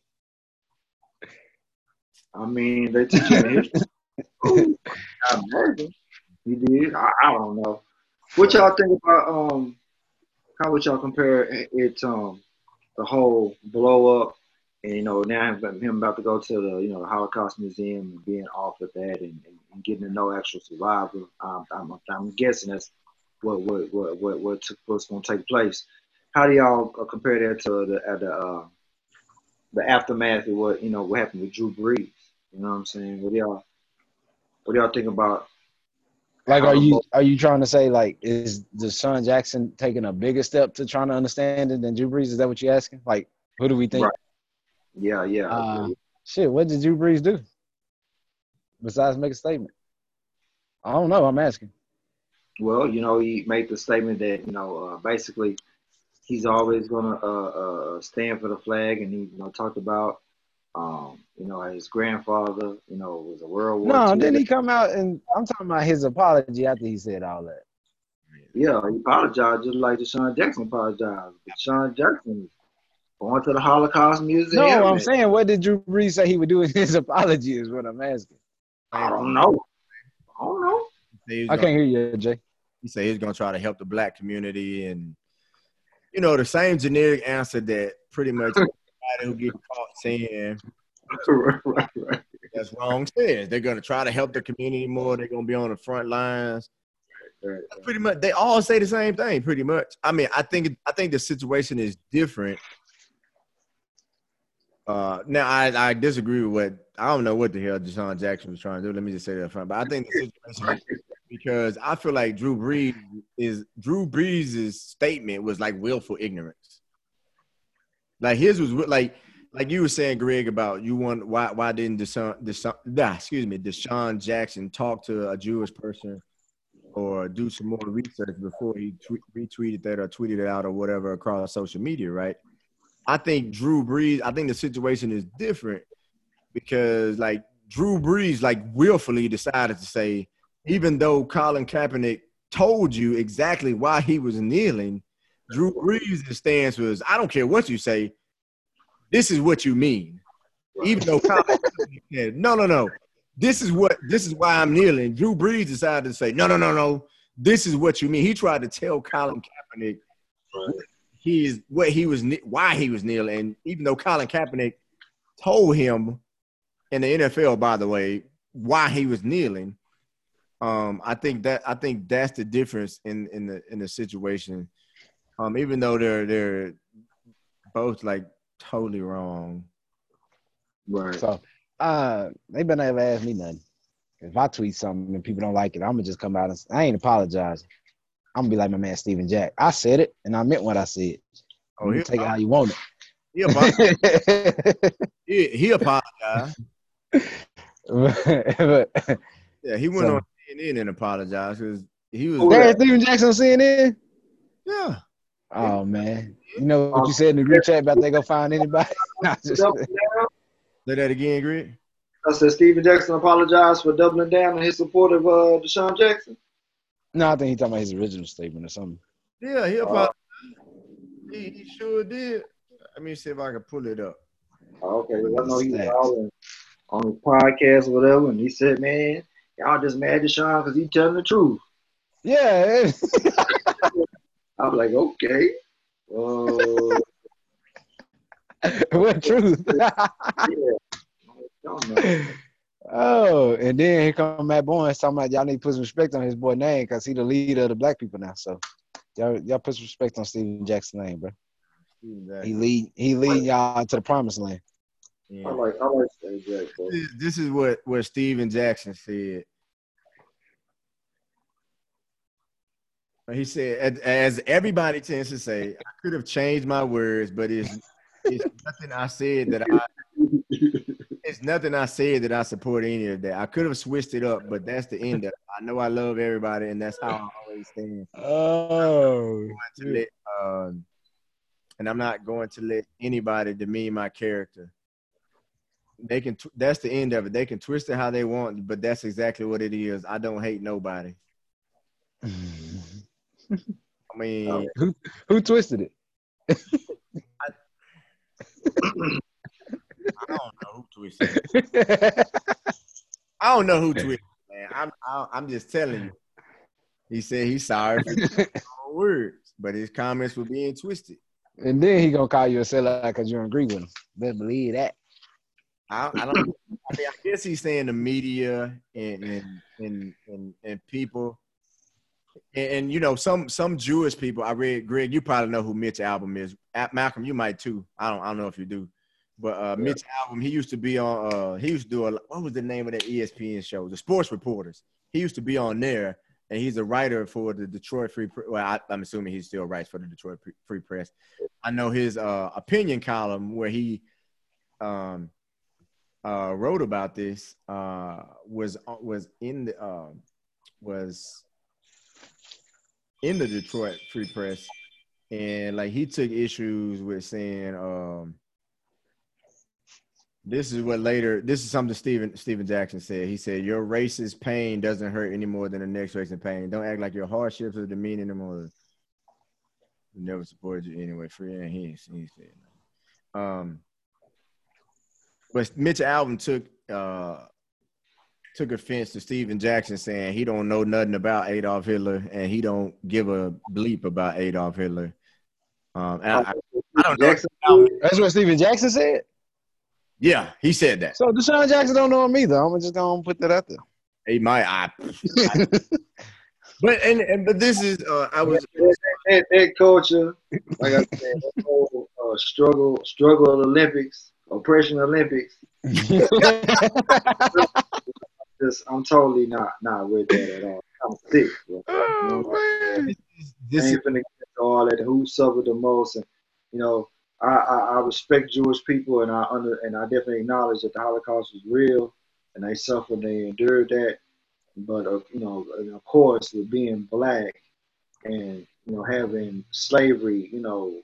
I mean, they teach him history. Oh, I imagine he did. I, I don't know. What y'all think about um? How would y'all compare it? Um, the whole blow up, and you know now him, him about to go to the you know the Holocaust Museum and being offered that and, and, and getting to know actual survivor. Um, I'm I'm guessing that's what what what what what took, what's going to take place. How do y'all compare that to the uh, the uh, the aftermath of what you know what happened with Drew Brees? You know what I'm saying? What do y'all what do y'all think about? Like, how are the you mo- are you trying to say like is Deshaun Jackson taking a bigger step to trying to understand it than Drew Brees? Is that what you're asking? Like, who do we think? Right. Yeah, yeah. Uh, yeah. shit, what did Drew Brees do besides make a statement? I don't know. I'm asking. Well, you know, he made the statement that you know uh, basically he's always gonna uh, uh, stand for the flag, and he you know talked about um, you know his grandfather you know was a World War No, Two. didn't he come out and I'm talking about his apology after he said all that. Yeah, he apologized just like Deshaun Jackson apologized. But Deshaun Jackson going to the Holocaust Museum. No, I'm and, saying what did Drew Brees say he would do in his apology is what I'm asking. I don't know. I don't know. He I can't hear you, Jay. He said he's gonna try to help the black community, and you know the same generic answer that pretty much everybody who gets caught saying right, right, right. that's wrong says. They're gonna try to help the community more. They're gonna be on the front lines. right. Pretty much, they all say the same thing. Pretty much. I mean, I think I think the situation is different. Uh, now I, I disagree with what I don't know what the hell Deshaun Jackson was trying to do. Let me just say that up front. But I think the situation is different because I feel like Drew Brees is Drew Brees' statement was like willful ignorance. Like his was like like you were saying, Greg, about you want why why didn't Deshaun, Deshaun nah, excuse me Deshaun Jackson talk to a Jewish person or do some more research before he tweet, retweeted that or tweeted it out or whatever across social media, right? I think Drew Brees. I think the situation is different because like Drew Brees like willfully decided to say, even though Colin Kaepernick told you exactly why he was kneeling, Drew Brees' stance was, I don't care what you say, this is what you mean. Even though Colin Kaepernick said, no, no, no, this is what this is why I'm kneeling. Drew Brees decided to say, no, no, no, no, this is what you mean. He tried to tell Colin Kaepernick what he is what he was why he was kneeling. And even though Colin Kaepernick told him in the N F L, by the way, why he was kneeling, um, I think that I think that's the difference in in the in the situation. Um, even though they're they're both like totally wrong. Right. So uh they better never ask me nothing. If I tweet something and people don't like it, I'm gonna just come out and I ain't apologizing. I'm gonna be like my man Steven Jack. I said it and I meant what I said. Oh, You take it how you want He apologized. he, he apologized. it. but, Yeah, he went so, on C N N and apologized because he was. Oh, there's Steven Jackson on C N N. Yeah. Oh man, you know what you said in the group chat about they go find anybody? Nah, just, Say that again, Greg. I said Steven Jackson apologized for doubling down on his support of uh, Deshaun Jackson. no, I think he's talking about his original statement or something. Yeah, he apologized. Uh, he, he sure did. Let me see if I can pull it up. Oh, okay, I know he was all on his podcast or whatever, and he said, "Man, y'all just mad at Deshaun because he telling the truth." Yeah. I'm like, okay. Uh, what truth? yeah. Don't know. Oh, and then here come Matt Boyne talking about y'all need to put some respect on his boy name because he the leader of the black people now. So y'all y'all put some respect on Steven Jackson's name, bro. He lead he lead y'all to the promised land. Yeah. I like I like Steven Jackson. This, this is what what Steven Jackson said. He said, as everybody tends to say, I could have changed my words, but it's it's nothing I said that I it's nothing I said that I support any of that. I could have switched it up, but that's the end of it. I know I love everybody, and that's how I always stand. Oh, to let, uh, and I'm not going to let anybody demean my character. They can. That's the end of it. They can twist it how they want, but that's exactly what it is. I don't hate nobody. I mean, who who twisted it? I, I don't know who twisted it. I don't know who twisted it, man. I'm I, I'm just telling you. He said he's sorry for his words, but his comments were being twisted. And then he gonna call you a sellout because you don't agree with him. Better believe that. I, I don't. I mean, I guess he's saying the media and and and and, and people. And, and you know, some some Jewish people. I read, Greg. You probably know who Mitch Albom is. Malcolm, you might too. I don't. I don't know if you do. But uh, yeah. Mitch Albom, he used to be on. Uh, he used to do a. What was the name of that E S P N show? The Sports Reporters. He used to be on there, and he's a writer for the Detroit Free. Well, I, I'm assuming he still writes for the Detroit Free Press. I know his uh, opinion column where he um, uh, wrote about this uh, was was in the uh, was. in the Detroit Free Press, and like he took issues with saying, um, this is what later, this is something Steven, Steven Jackson said. He said, your racist pain doesn't hurt any more than the next racist pain. Don't act like your hardships are demeaning them or never supported you anyway. Free and he, he said, um, but Mitch Albom took, uh, took offense to Steven Jackson saying he don't know nothing about Adolf Hitler and he don't give a bleep about Adolf Hitler. Um, and I, I don't know. That's what Steven Jackson said? Yeah, he said that. So Deshaun Jackson don't know him either. I'm just going to put that out there. He might. I, I, but and, and but this is uh, I was that, that culture, like I said, that whole uh, struggle, struggle Olympics, oppression Olympics. Just, I'm totally not not with that at all. I'm sick. Bro. Oh, you know, man. This is finna get all that. Who suffered the most? And you know, I, I, I respect Jewish people, and I under and I definitely acknowledge that the Holocaust was real, and they suffered, they endured that. But uh, you know, and of course, with being black and you know having slavery, you know,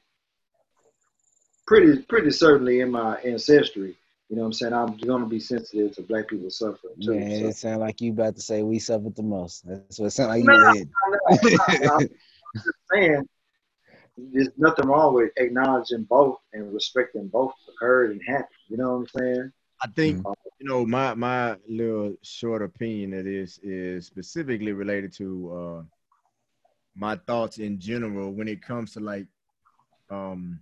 pretty pretty certainly in my ancestry. You know what I'm saying? I'm going to be sensitive to black people suffering too. Man, So. it sounds like you about to say we suffered the most. That's what it sounds like No, you did. no, no, I'm just saying there's nothing wrong with acknowledging both and respecting both occurred and happened. You know what I'm saying? I think Mhm. you know my my little short opinion of this is specifically related to uh, my thoughts in general when it comes to like um,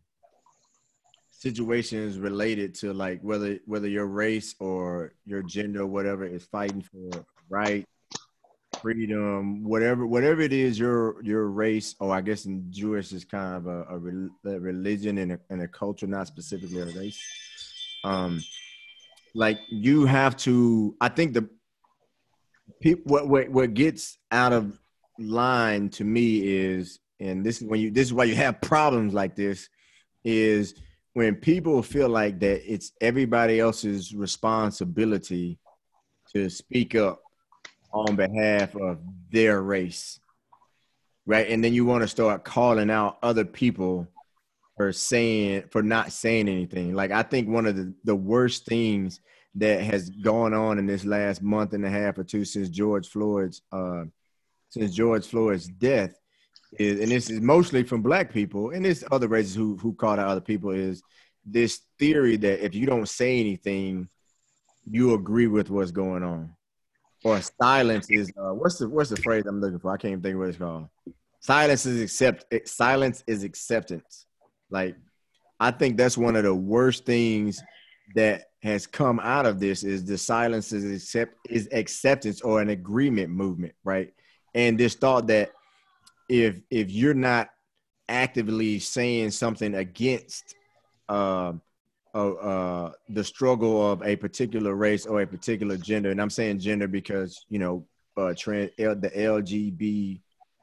situations related to like whether whether your race or your gender or whatever is fighting for right freedom, whatever whatever it is your your race, or I guess in Jewish is kind of a, a, rel- a religion and a, and a culture, not specifically a race. Um, like you have to. I think the people what what what gets out of line to me is, and this is when you this is why you have problems like this, is when people feel like that it's everybody else's responsibility to speak up on behalf of their race, right? And then you want to start calling out other people for saying for not saying anything. Like I think one of the, the worst things that has gone on in this last month and a half or two since George Floyd's uh since George Floyd's death is, and this is mostly from black people, and there's other races who who call out other people, is this theory that if you don't say anything, you agree with what's going on. Or silence is uh, what's the what's the phrase I'm looking for? I can't even think of what it's called. Silence is accept silence is acceptance. Like I think that's one of the worst things that has come out of this is the silence is accept is acceptance or an agreement movement, right? And this thought that if if you're not actively saying something against um uh, uh, the struggle of a particular race or a particular gender, and I'm saying gender because you know uh, trans L, the L G B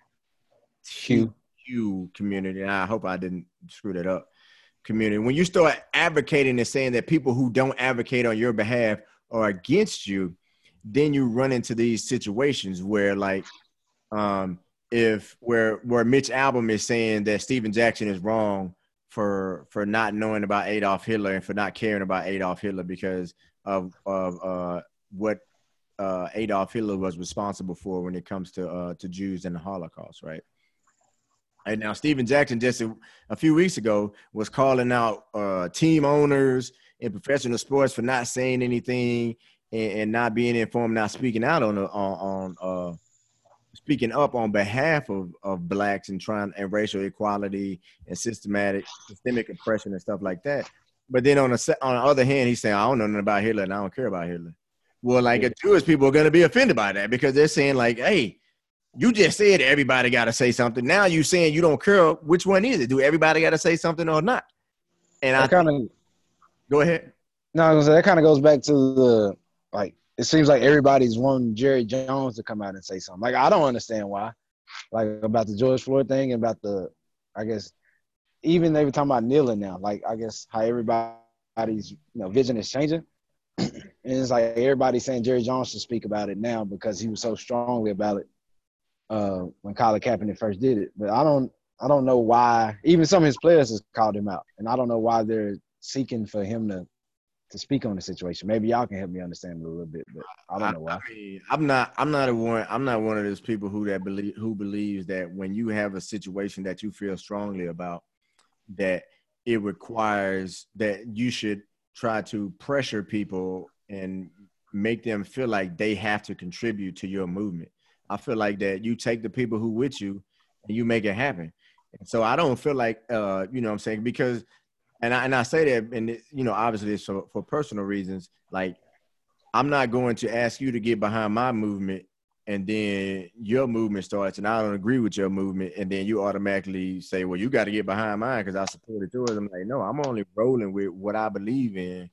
T Q community. And I hope I didn't screw that up. Community. When you start advocating and saying that people who don't advocate on your behalf are against you, then you run into these situations where, like, um, if where where Mitch Albom is saying that Stephen Jackson is wrong for for not knowing about Adolf Hitler and for not caring about Adolf Hitler because of of uh, what uh, Adolf Hitler was responsible for when it comes to uh, to Jews and the Holocaust, right? And now Stephen Jackson just a, a few weeks ago was calling out uh, team owners in professional sports for not saying anything and, and not being informed, not speaking out on the, on, on uh, speaking up on behalf of, of blacks and trying and racial equality and systematic systemic oppression and stuff like that. But then on the on the other hand, he's saying I don't know nothing about Hitler and I don't care about Hitler. Well, like yeah. Jewish people are going to be offended by that because they're saying like, hey. You just said everybody got to say something. Now you saying you don't care. Which one is it? Do everybody got to say something or not? And I kind of go ahead. No, I was gonna say that kind of goes back to the like. It seems like everybody's wanting Jerry Jones to come out and say something. Like I don't understand why. Like about the George Floyd thing and about the, I guess, even they were talking about kneeling now. Like I guess how everybody's you know vision is changing, and it's like everybody's saying Jerry Jones should speak about it now because he was so strongly about it. Uh, when Colin Kaepernick first did it, but I don't, I don't know why. Even some of his players has called him out, and I don't know why they're seeking for him to, to speak on the situation. Maybe y'all can help me understand it a little bit, but I don't know why. I mean, I'm not, I'm not a one, I'm not one of those people who that believe, who believes that when you have a situation that you feel strongly about, that it requires that you should try to pressure people and make them feel like they have to contribute to your movement. I feel like that you take the people who with you and you make it happen. And so I don't feel like, uh, you know what I'm saying? Because, and I, and I say that, and it, you know, obviously it's for, for personal reasons. Like, I'm not going to ask you to get behind my movement and then your movement starts and I don't agree with your movement. And then you automatically say, well, you got to get behind mine because I supported yours. I'm like, no, I'm only rolling with what I believe in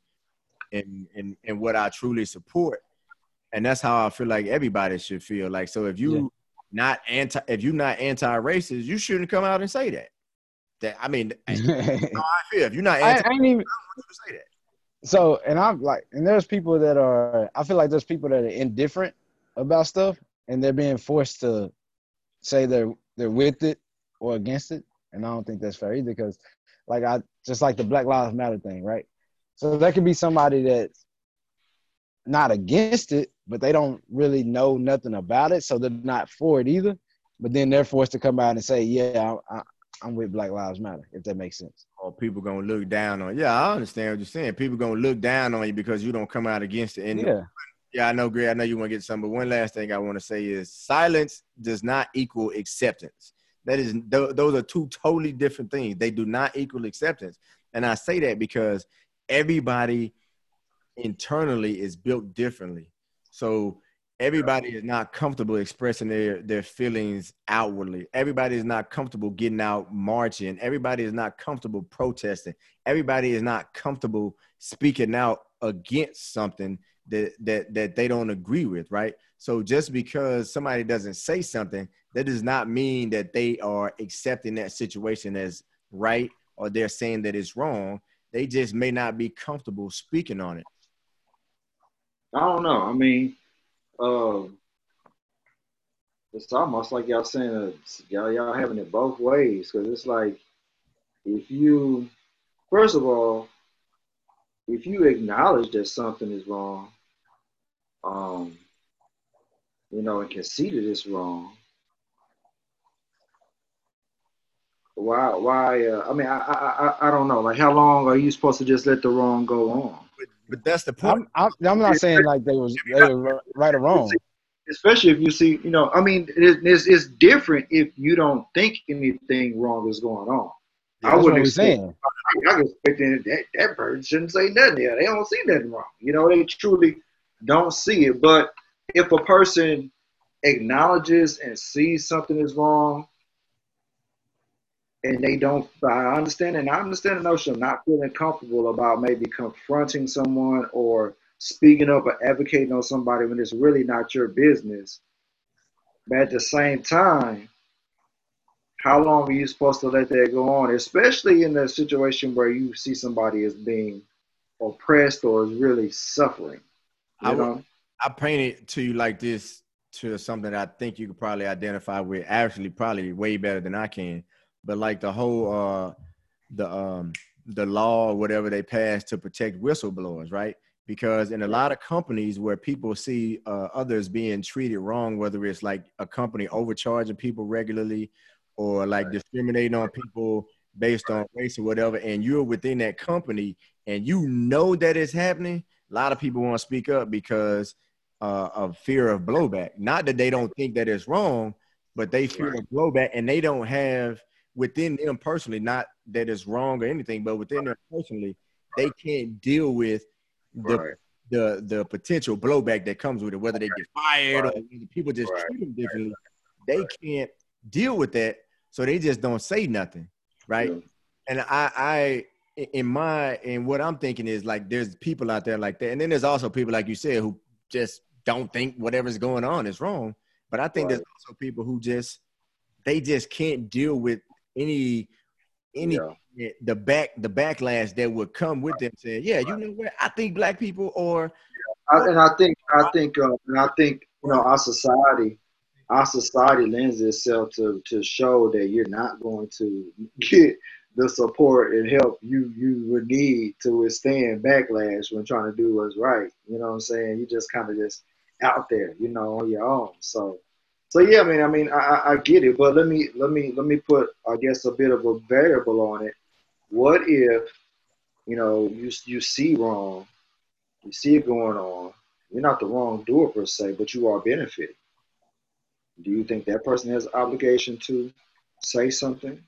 and, and, and what I truly support. And that's how I feel like everybody should feel. Like, so if you yeah. not anti, if you're not anti-racist, you shouldn't come out and say that. That I mean, you know how I feel. If you're not I, anti, I ain't even. I don't want you to say that. So, and I'm like, and there's people that are. I feel like there's people that are indifferent about stuff, and they're being forced to say they're they're with it or against it, and I don't think that's fair either. Because, like, I just like the Black Lives Matter thing, right? So there could be somebody that's not against it, but they don't really know nothing about it, so they're not for it either. But then they're forced to come out and say, "Yeah, I, I, I'm with Black Lives Matter," if that makes sense. Or people gonna look down on. Yeah, I understand what you're saying. People gonna look down on you because you don't come out against it. And Yeah, yeah, I know, Greg. I know you want to get some, but one last thing I want to say is silence does not equal acceptance. That is, th- those are two totally different things. They do not equal acceptance, and I say that because everybody internally is built differently. So everybody is not comfortable expressing their, their feelings outwardly. Everybody is not comfortable getting out marching. Everybody is not comfortable protesting. Everybody is not comfortable speaking out against something that, that, that they don't agree with, right? So just because somebody doesn't say something, that does not mean that they are accepting that situation as right or they're saying that it's wrong. They just may not be comfortable speaking on it. I don't know. I mean, uh, it's almost like y'all saying uh, y'all y'all having it both ways because it's like if you first of all, if you acknowledge that something is wrong, um, you know, and concede that it's wrong, why why? Uh, I mean, I, I I I don't know. Like, how long are you supposed to just let the wrong go on? But, but that's the point. I'm, I'm I'm not saying like they was they were right or wrong. Especially if you see, you know, I mean, it, it's, it's different if you don't think anything wrong is going on. Yeah, I That's what wouldn't we're expect, saying. I would expect that, that that person shouldn't say nothing there. They don't see nothing wrong. You know, they truly don't see it. But if a person acknowledges and sees something is wrong and they don't, I understand, and I understand the notion of not feeling comfortable about maybe confronting someone or speaking up or advocating on somebody when it's really not your business. But at the same time, how long are you supposed to let that go on, especially in a situation where you see somebody as being oppressed or is really suffering? I You would know? I paint it to you like this to something that I think you could probably identify with, actually probably way better than I can. But like the whole uh the um the law or whatever they passed to protect whistleblowers, right? Because in a lot of companies where people see uh, others being treated wrong, whether it's like a company overcharging people regularly or like discriminating on people based on race or whatever, and you're within that company and you know that it's happening, a lot of people want to speak up because uh, of fear of blowback. Not that they don't think that it's wrong, but they fear of blowback, and they don't have within them personally, not that it's wrong or anything, but within them personally, they can't deal with the Right. the the potential blowback that comes with it, whether they get fired Right. or whether people just Right. treat them differently. They can't deal with that, so they just don't say nothing, right? Yeah. And I, I, in my, in what I'm thinking is like, there's people out there like that, and then there's also people like you said who just don't think whatever's going on is wrong. But I think Right. there's also people who just they just can't deal with any any Yeah. the back the backlash that would come with them saying, yeah, you know what, I think black people or, I, or and I think I think uh, and I think you know our society our society lends itself to to show that you're not going to get the support and help you you would need to withstand backlash when trying to do what's right. You know what I'm saying? You just kind of just out there, you know, on your own. So so yeah, I mean, I mean, I, I I get it, but let me let me let me put, I guess, a bit of a variable on it. What if you know you you see wrong, you see it going on. You're not the wrongdoer per se, but you are benefiting. Do you think that person has an obligation to say something?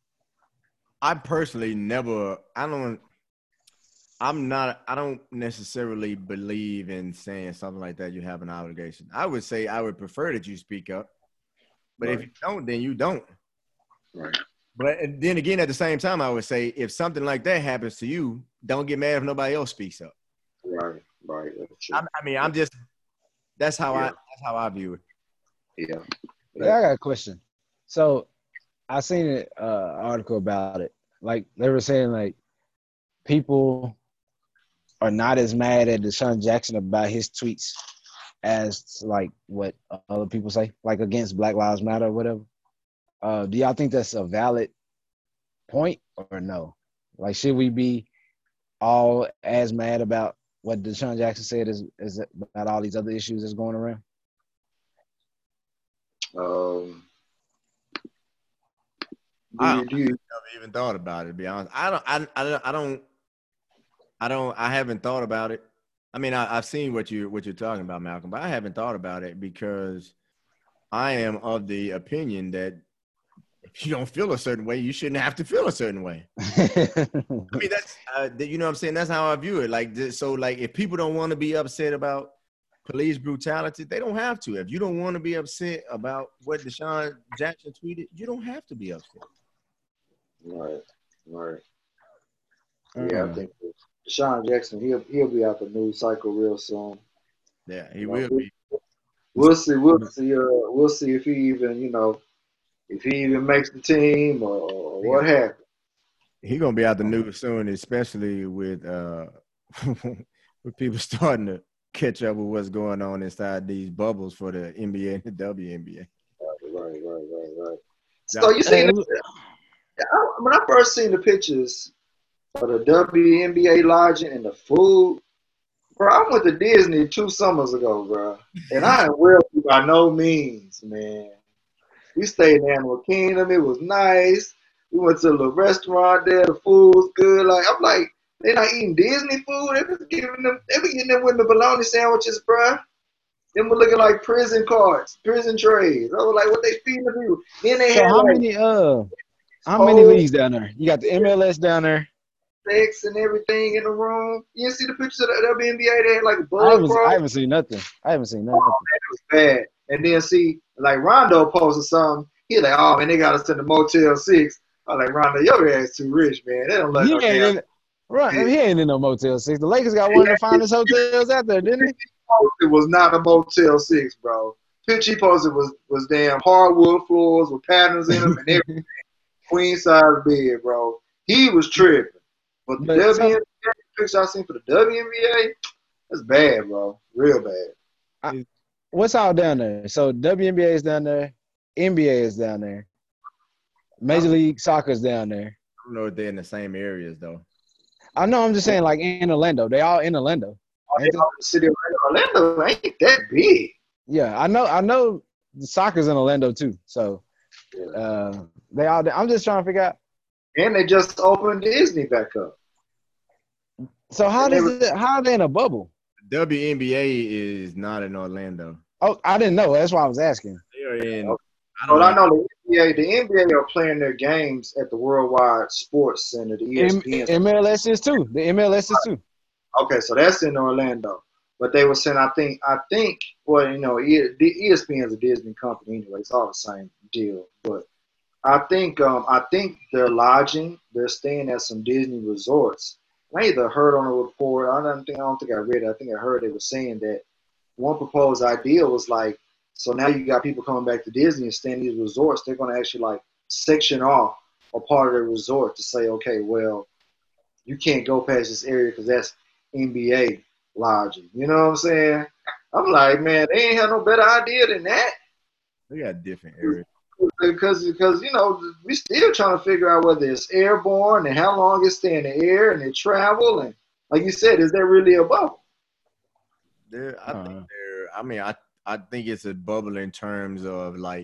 I personally never, I don't, I'm not, I don't necessarily believe in saying something like that. You have an obligation. I would say I would prefer that you speak up, but if Right, you don't, then you don't. right, But then again, at the same time, I would say if something like that happens to you, don't get mad if nobody else speaks up. right, right. That's true. I, I mean, I'm just, that's how I, Yeah, that's how I view it. yeah, Yeah, I got a question. So I seen an uh, article about it. Like they were saying, like people are not as mad at Deshaun Jackson about his tweets as like what other people say, like against Black Lives Matter or whatever. Uh, do y'all think that's a valid point or no? Like, should we be all as mad about what Deshaun Jackson said as, as about all these other issues that's going around? Um, do I, you, do you, I never even thought about it. To be honest, I don't. I, I, don't- I don't. I don't. I haven't thought about it. I mean, I, I've seen what you what you're talking about, Malcolm, but I haven't thought about it because I am of the opinion that if you don't feel a certain way, you shouldn't have to feel a certain way. I mean, that's uh, you know what I'm saying. That's how I view it. Like, so, like, if people don't want to be upset about police brutality, they don't have to. If you don't want to be upset about what Deshaun Jackson tweeted, you don't have to be upset. right, right. Mm. Yeah, I think Deshaun Jackson, he'll he'll be out the news cycle real soon. Yeah, he You know, will we- be. We'll see. We'll see. Uh, we'll see if he even, you know, if he even makes the team or, or what happens. He gonna be out the news soon, especially with uh with people starting to catch up with what's going on inside these bubbles for the N B A and the W N B A. Right, right, right, right, right. So you see, Hey, when I first seen the pictures of the W N B A lodging and the food, bro, I went to Disney two summers ago, bro, and I ain't wealthy by no means, man. We stayed in Animal Kingdom. It was nice. We went to a little restaurant there. The food was good. Like, I'm like, they're not eating Disney food. They was giving them, they were getting them with the bologna sandwiches, bro. Them were looking like prison cards, prison trays. I was like, what they feeding the people? Then they so had how like many uh how many whole leagues down there? You got the M L S down there. sex and everything in the room. You didn't see the pictures of the W N B A? They had like a I bug haven't crawl. I haven't seen nothing. I haven't seen nothing. Oh, man, it was bad. And then see, like Rondo posted something. He like, oh man, they got us in the Motel Six. I was like, Rondo, your ass too rich, man. They don't let He no ain't damn. in right. He ain't in no Motel Six. The Lakers got one of the finest hotels out there, didn't they? It was not a Motel Six, bro. Picture he posted was was damn hardwood floors with patterns in them and everything. Queen size bed, bro. He was tripping. But the But W N B A so, picture I seen for the W N B A, that's bad, bro. Real bad. I, what's all down there? So W N B A is down there, N B A is down there, Major League Soccer is down there. I don't know if they're in the same areas though. I know. I'm just saying, like in Orlando, they all in Orlando. Oh, Ain't they they? all in the city of Orlando. Orlando ain't that big. Yeah, I know. I know. The soccer's in Orlando too. So uh, they all. I'm just trying to figure out. And they just opened Disney back up. So how And they does were- it? How are they in a bubble? W N B A is not in Orlando. Oh, I didn't know. That's why I was asking. They are in. I Well, don't I know. know the N B A. The N B A are playing their games at the Worldwide Sports Center, the E S M- P N. MLS is too. The M L S is too. Okay, so that's in Orlando. But they were saying, I think, I think, well, you know, E- the E S P N is a Disney company anyway. It's all the same deal. But I think, um, I think they're lodging. They're staying at some Disney resorts. I either heard on a report. I don't think. I don't think I read it. I think I heard they were saying that one proposed idea was like, so now you got people coming back to Disney and staying in these resorts. They're going to actually like section off a part of the resort to say, okay, well, you can't go past this area because that's N B A lodging. You know what I'm saying? I'm like, man, they ain't have no better idea than that. They got different areas. Because, because you know, we still trying to figure out whether it's airborne and how long it stay in the air and it travel. And like you said, is there really a bubble? They're, I Uh-huh. think they're. I mean, I I think it's a bubble in terms of like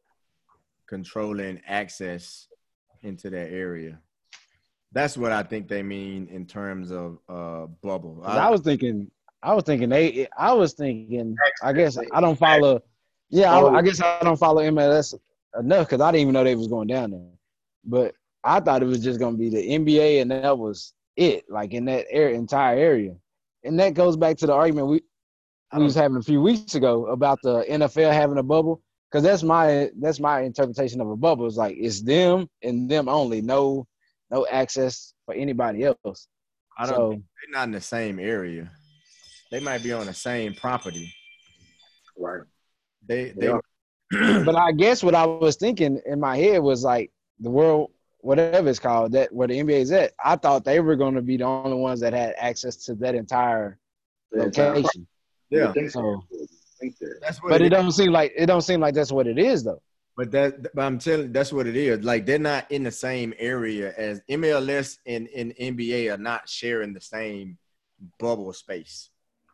controlling access into that area. That's what I think they mean in terms of uh bubble. 'Cause I was thinking. I was thinking they. I was thinking. I guess Access. I don't follow. Yeah, Oh. I, I guess I don't follow M L S enough because I didn't even know they was going down there. But I thought it was just going to be the N B A and that was it, like in that air, entire area. And that goes back to the argument we we was having a few weeks ago about the N F L having a bubble. Because that's my that's my interpretation of a bubble. It's like it's them and them only, no no access for anybody else. I don't. So Think they're not in the same area. They might be on the same property. Right. They They they are. But I guess what I was thinking in my head was like the world, whatever it's called, that where the N B A is at. I thought they were going to be the only ones that had access to that entire location. Yeah. So, that's what but it, it don't seem like it don't seem like that's what it is though. But that, but I'm telling you, that's what it is. Like they're not in the same area as M L S and, and N B A are not sharing the same bubble space.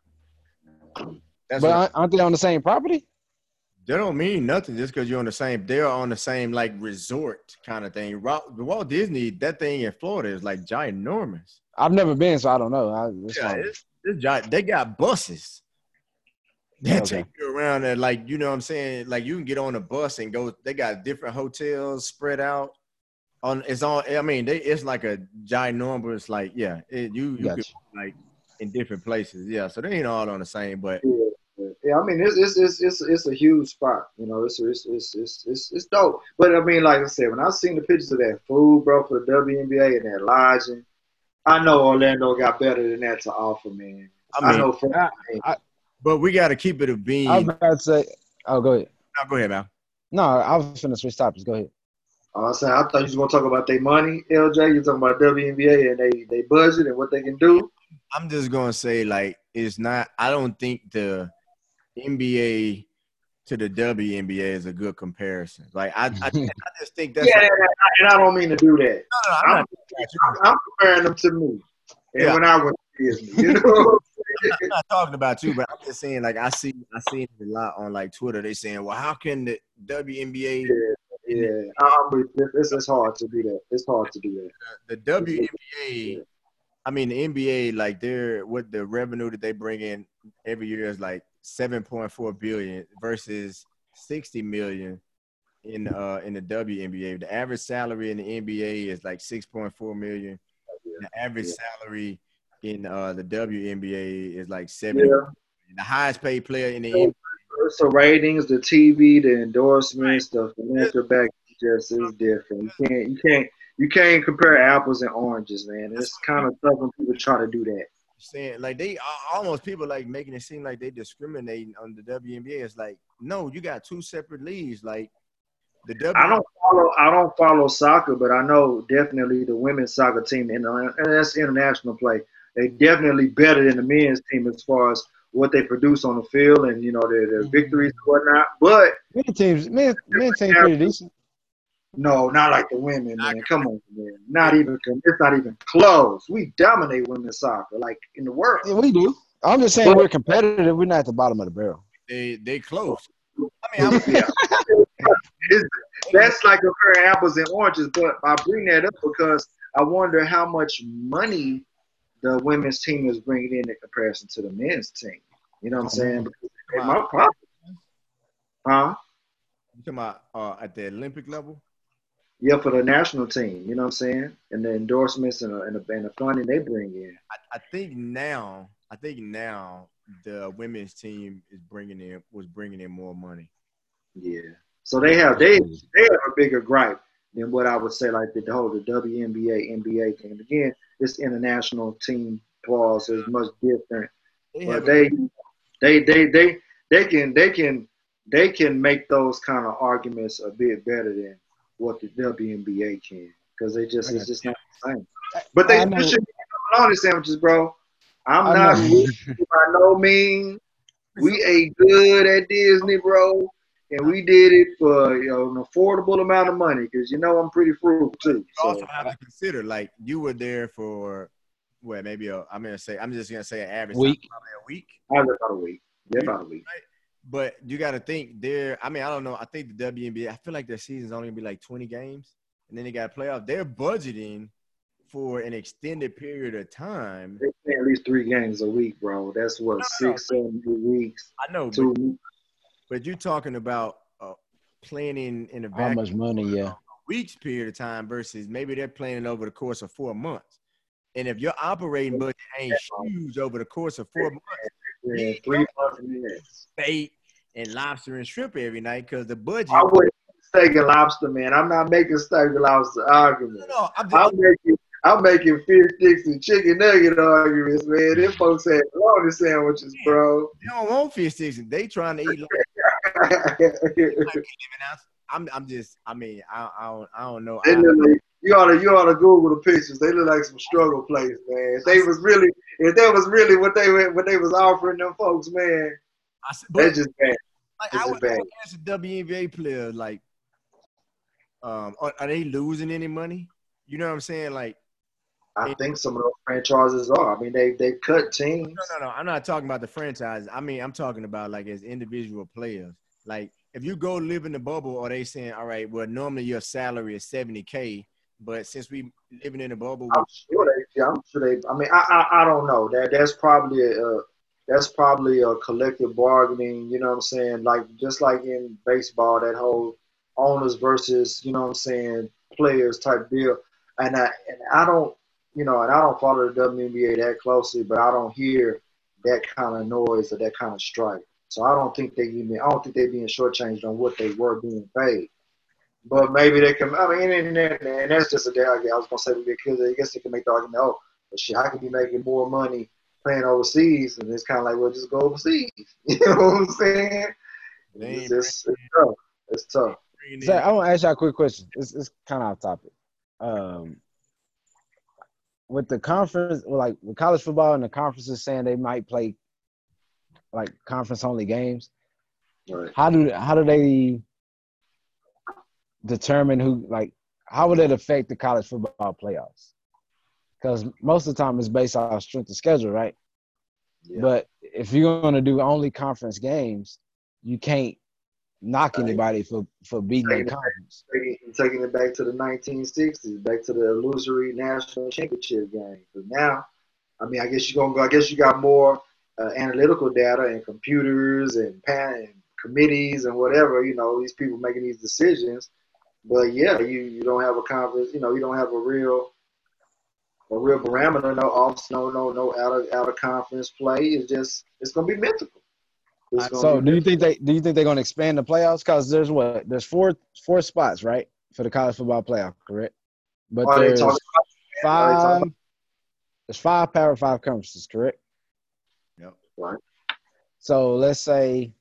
That's but aren't they on the same property? That don't mean nothing just because you're on the same. They're on the same like resort kind of thing. Walt, Walt Disney, that thing in Florida is like ginormous. I've never been, so I don't know. I, it's Yeah, like, it's, it's giant. They got buses that Okay. take you around and like you know what I'm saying. Like you can get on a bus and go. They got different hotels spread out. On it's on. I mean, they it's like a ginormous. Like yeah, it, you you Gotcha. could like in different places. Yeah, so they ain't all on the same, but. Yeah, yeah, I mean it's it's it's it's, it's a huge spot, you know. It's it's, it's it's it's it's dope. But I mean, like I said, when I seen the pictures of that food, bro, for the W N B A and that lodging, I know Orlando got better than that to offer, man. I I, mean, know. For, I, I, But we got to keep it a bean. I was about to say, oh, go ahead. No, go ahead, man. No, I was finna switch topics. Go ahead. I was saying, I thought you was gonna talk about their money, L J. You're talking about W N B A and they they budget and what they can do. I'm just gonna say, like, it's not. I don't think the N B A to the W N B A is a good comparison. Like, I, I, I just think that's. Yeah, like, and I don't mean to do that. no, no, I'm, I'm, not, I'm, I'm comparing them to me. And Yeah. when I went to Disney, you know. I'm not talking about you, but I'm just saying, like, I see, I see it a lot on like Twitter. They saying, well, how can the W N B A, Yeah, yeah. I'm with you. It's, it's hard to do that. It's hard to do that. the W N B A, I mean, the N B A, like, they're what the revenue that they bring in every year is like seven point four billion versus sixty million in uh in the W N B A. The average salary in the N B A is like six point four million. The average Yeah. salary in uh the W N B A is like seven. Yeah. The highest paid player in the N B A. So ratings, the T V, the endorsements, the financial back just is different. You can't you can't you can't compare apples and oranges, man. It's kind of tough when people try to do that. Saying like they almost people like making it seem like they discriminating on the W N B A. It's like, no, you got two separate leagues. Like the W. I don't follow I don't follow soccer, but I know definitely the women's soccer team and, and that's international play. They definitely better than the men's team as far as what they produce on the field and you know their, their victories and whatnot. But Men teams, men, men teams pretty decent. no, not like the women, man. Come on, man. Not even it's not even close. We dominate women's soccer, like in the world. Yeah, we do. I'm just saying But- we're competitive. We're not at the bottom of the barrel. They they close. I mean, I'm, Yeah. It's, that's like comparing apples and oranges, but I bring that up because I wonder how much money the women's team is bringing in in comparison to the men's team. You know what I'm saying? Because they my profit. Huh? you talking about uh, at the Olympic level? Yeah, for the national team. You know what I'm saying? And the endorsements and the, and the, and the funding they bring in. I, I think now, I think now the women's team is bringing in was bringing in more money. Yeah. So they have they they have a bigger gripe than what I would say like the, the whole the W N B A N B A thing. And again, this international team clause is much different. They But have they they they they they can they can they can make those kind of arguments a bit better than what the W N B A can because they just it's just not the same. But they I know- should be bologna sandwiches, bro. I'm I not know. rich by no means. We ate good at Disney, bro, and we did it for you know, an affordable amount of money because you know I'm pretty frugal too. you So also have to consider like you were there for what maybe a, I'm gonna say I'm just gonna say an average Week. time, probably a week. I was about a week. Yeah, about a week. But you got to think there. I mean, I don't know. I think the W N B A. I feel like their season's only gonna be like twenty games, and then they got to play off. They're budgeting for an extended period of time. They play at least three games a week, bro. That's what No, six, seven eight weeks. I know, Two but, weeks. but you're talking about uh, planning in a How vacuum much money? Yeah. weeks period of time versus maybe they're planning over the course of four months. And if your operating budget ain't huge over the course of four months, Yeah, three months in advance. steak and lobster and shrimp every night because the budget. I wouldn't eat steak and lobster, man. I'm not making steak and lobster arguments. No, no, I'm just, I'm making I'm making fish sticks and chicken nugget arguments, man. Them folks had bologna sandwiches, bro. they don't want fish sticks. They trying to eat like I'm, I'm just, I mean, I, I don't, I don't know. They I, look like, you ought to, you ought to Google the pictures. They look like some struggle players, man. If they was really, if that was really what they were, what they was offering them folks, man, I, but, that's just bad. Like, that's I just would, bad. I would ask a W N B A player, like, um, are, are they losing any money? You know what I'm saying? Like, I it, think some of those franchises are. I mean, they they cut teams. No, no, no. I'm not talking about the franchise. I mean, I'm talking about like as individual players. Like, if you go live in the bubble, are they saying, all right, well, normally your salary is seventy K, but since we living in the bubble, I'm sure they. Yeah, I'm sure they. I mean, I I, I don't know. That that's probably a that's probably a collective bargaining. You know what I'm saying? Like just like in baseball, that whole owners versus you know what I'm saying players type deal. And I and I don't you know and I don't follow the W N B A that closely, but I don't hear that kind of noise or that kind of strike. So I don't think they even I don't think they're being shortchanged on what they were being paid. But maybe they can. I mean, and, and, and that's just a day. I was gonna say because I guess they can make the argument. Oh, but shit, I could be making more money playing overseas, and it's kind of like, well, just go overseas. You know what I'm saying? It's just it's tough. It's tough. So I want to ask you a quick question. It's it's kind of off topic. Um, with the conference, like with college football and the conferences saying they might play like conference only games. Right. How do how do they determine who, like, how would it affect the college football playoffs? Because most of the time it's based off strength of schedule, right? Yeah. But if you're going to do only conference games, you can't knock Right. anybody for, for beating their conference. Taking, taking it back to the nineteen sixties, back to the illusory national championship game. But now, I mean, I guess you're gonna go. I guess you got more uh, analytical data and computers and, pan, and committees and whatever. You know, these people making these decisions. But yeah, you, you don't have a conference. You know, you don't have a real a real parameter. No off, no no no out of out of conference play. It's just it's gonna be mythical. It's gonna So be do you mythical. think they do you think they're going to expand the playoffs? Because there's what there's four four spots, right, for the college football playoff, correct? But Are they there's talking about, are they talking five. about, There's five Power Five conferences, correct? Yep. right? So let's say,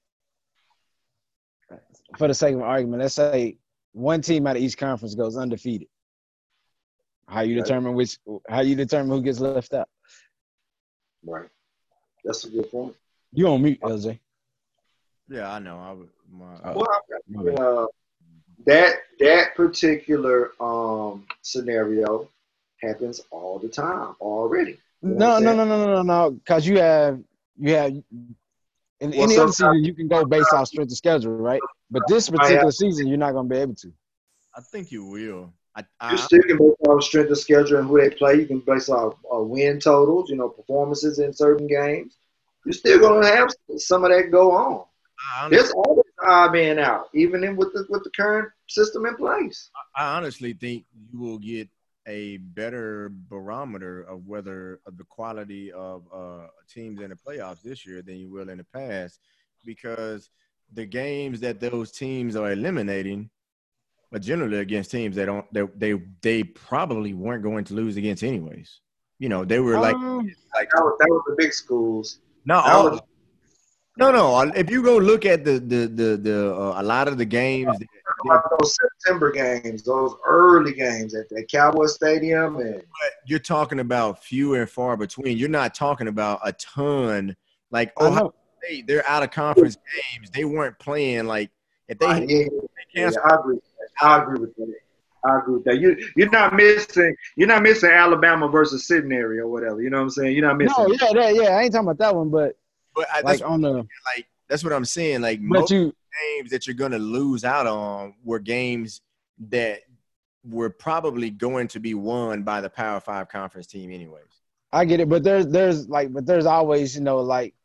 for the sake of argument, let's say one team out of each conference goes undefeated. How you Right. determine which? How you determine who gets left out? Right. That's a good point. You on mute, L J? Yeah, I know. I would. My, Oh, Well, my bad. uh, that that particular um, scenario happens all the time already. You know No, what I'm no, saying? no, no, no, no. Because you have you have in Well, any other sometimes season you can go based off strength of schedule, right? But this you might have- particular season, you're not going to be able to. I think you will. I, you I, still can base off strength of schedule and who they play. You can base off uh, win totals, you know, performances in certain games. You're still going to have some of that go on. I, There's honestly, always odd man out, even in with the with the current system in place. I honestly think you will get a better barometer of whether of the quality of uh, teams in the playoffs this year than you will in the past, because the games that those teams are eliminating are generally against teams that don't they they, they probably weren't going to lose against anyways. You know, they were like Um, like That was, that was the big schools. not That all. was No, no. If you go look at the the the, the uh, a lot of the games, that, about those September games, those early games at the Cowboy Stadium, and you're talking about few and far between. You're not talking about a ton. Like I Ohio know. State, they're out of conference games. They weren't playing. Like if they, right, yeah, they yeah, cancel, I agree. I agree with that. I agree with that. You you're not missing you're not missing Alabama versus Cincinnati or whatever. You know what I'm saying? You're not missing. No, yeah, that, yeah. I ain't talking about that one, but but I, like that's on the, like that's what I'm saying. Like but most you, games that you're gonna lose out on were games that were probably going to be won by the Power Five conference team, anyways. I get it, but there's there's like, but there's always, you know, like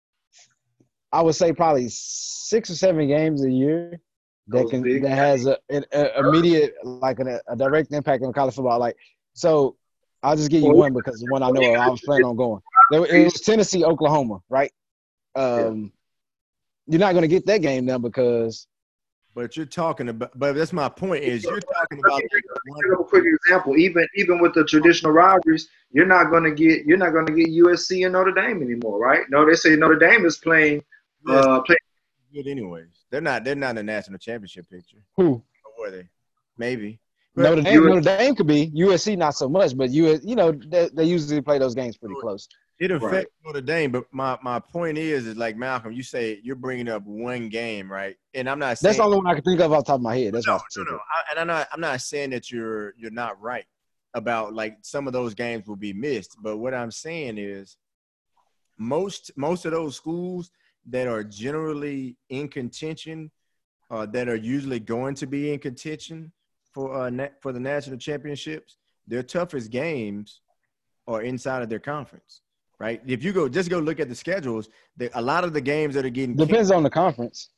I would say probably six or seven games a year that Those can big that has a, an a immediate like a, a direct impact on college football. Like, so I'll just give you one because the one I know of, I was planning on going. There, it was Tennessee, Oklahoma, right? Um, you're not going to get that game now because. But you're talking about. But that's my point. Is you're talking about like one, Give a quick example. Even even with the traditional rivalries, you're not going to get you're not going to get U S C and Notre Dame anymore, right? No, they say Notre Dame is playing uh, playing good anyways. They're not. They're not in the national championship picture. Who? Or were they? Maybe. But Notre Dame, Notre Dame could be. U S C not so much, but you you know they, they usually play those games pretty close. it affects Right. Notre Dame. But my my point is, is like Malcolm, you say you're bringing up one game, right? And I'm not saying That's the only one I can think of off the top of my head. That's no, why I no, said no. that. I, and I'm not. I'm not saying that you're you're not right about like some of those games will be missed. But what I'm saying is, most most of those schools that are generally in contention, uh, that are usually going to be in contention for uh na- for the national championships, their toughest games are inside of their conference, right? If you go just go look at the schedules, the, a lot of the games that are getting Depends on the conference.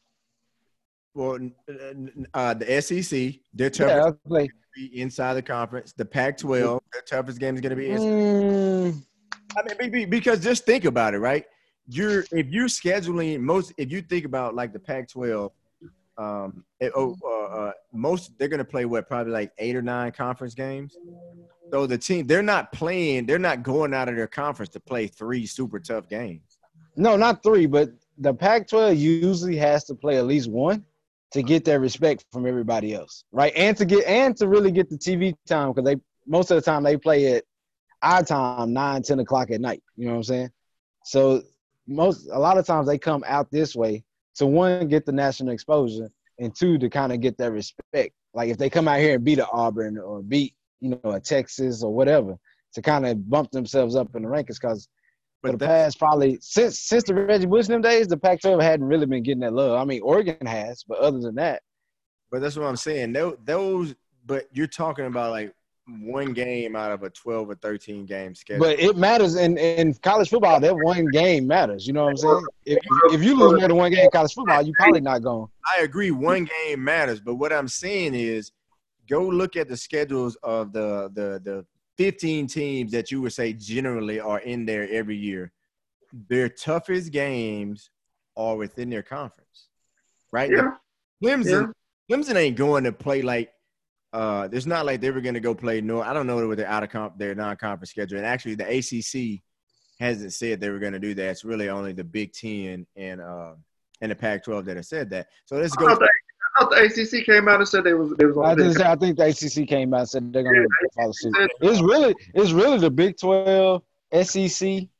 well, uh, the S E C, their toughest Yeah, yeah. I'll play. be inside the conference. The Pac twelve, their toughest game is going to be inside. Mm, I mean, be- be- because just think about it, right? You're if you're scheduling most, if you think about like the Pac twelve, um, it, oh, uh, uh, most they're going to play what probably like eight or nine conference games. So the team they're not playing, they're not going out of their conference to play three super tough games. no, not three, but the Pac twelve usually has to play at least one to get their respect from everybody else, right? And to get and to really get the T V time because they most of the time they play at our time, nine, ten o'clock at night. You know what I'm saying? So most a lot of times they come out this way to one get the national exposure and two to kind of get their respect. Like if they come out here and beat a Auburn or beat you know a Texas or whatever to kind of bump themselves up in the rankings because for But the that's- past probably since since the Reggie Bush them days, the Pac twelve hadn't really been getting that love. I mean, Oregon has, but other than that, But that's what I'm saying. Those, those but you're talking about like one game out of a twelve or thirteen game schedule. but it matters in, in college football. That one game matters. You know what I'm saying? If if you lose more than one game in college football, you probably not going. I agree, one game matters, but what I'm saying is, go look at the schedules of the the the fifteen teams that you would say generally are in there every year. Their toughest games are within their conference, right? Yeah. Clemson, Clemson ain't going to play like. Uh, it's not like they were going to go play North. I don't know what their out of comp, their non-conference schedule. And actually, the A C C hasn't said they were going to do that. It's really only the Big Ten and uh, and the Pac twelve that have said that. So let's I go. thought, the, I thought the A C C came out and said they was they was I, on just, I think the A C C came out and said they're going to follow suit. It's really it's really the Big twelve, S E C.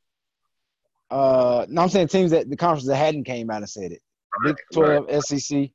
Uh, no, I'm saying teams that the conference that hadn't came out and said it. Big twelve, right. S E C,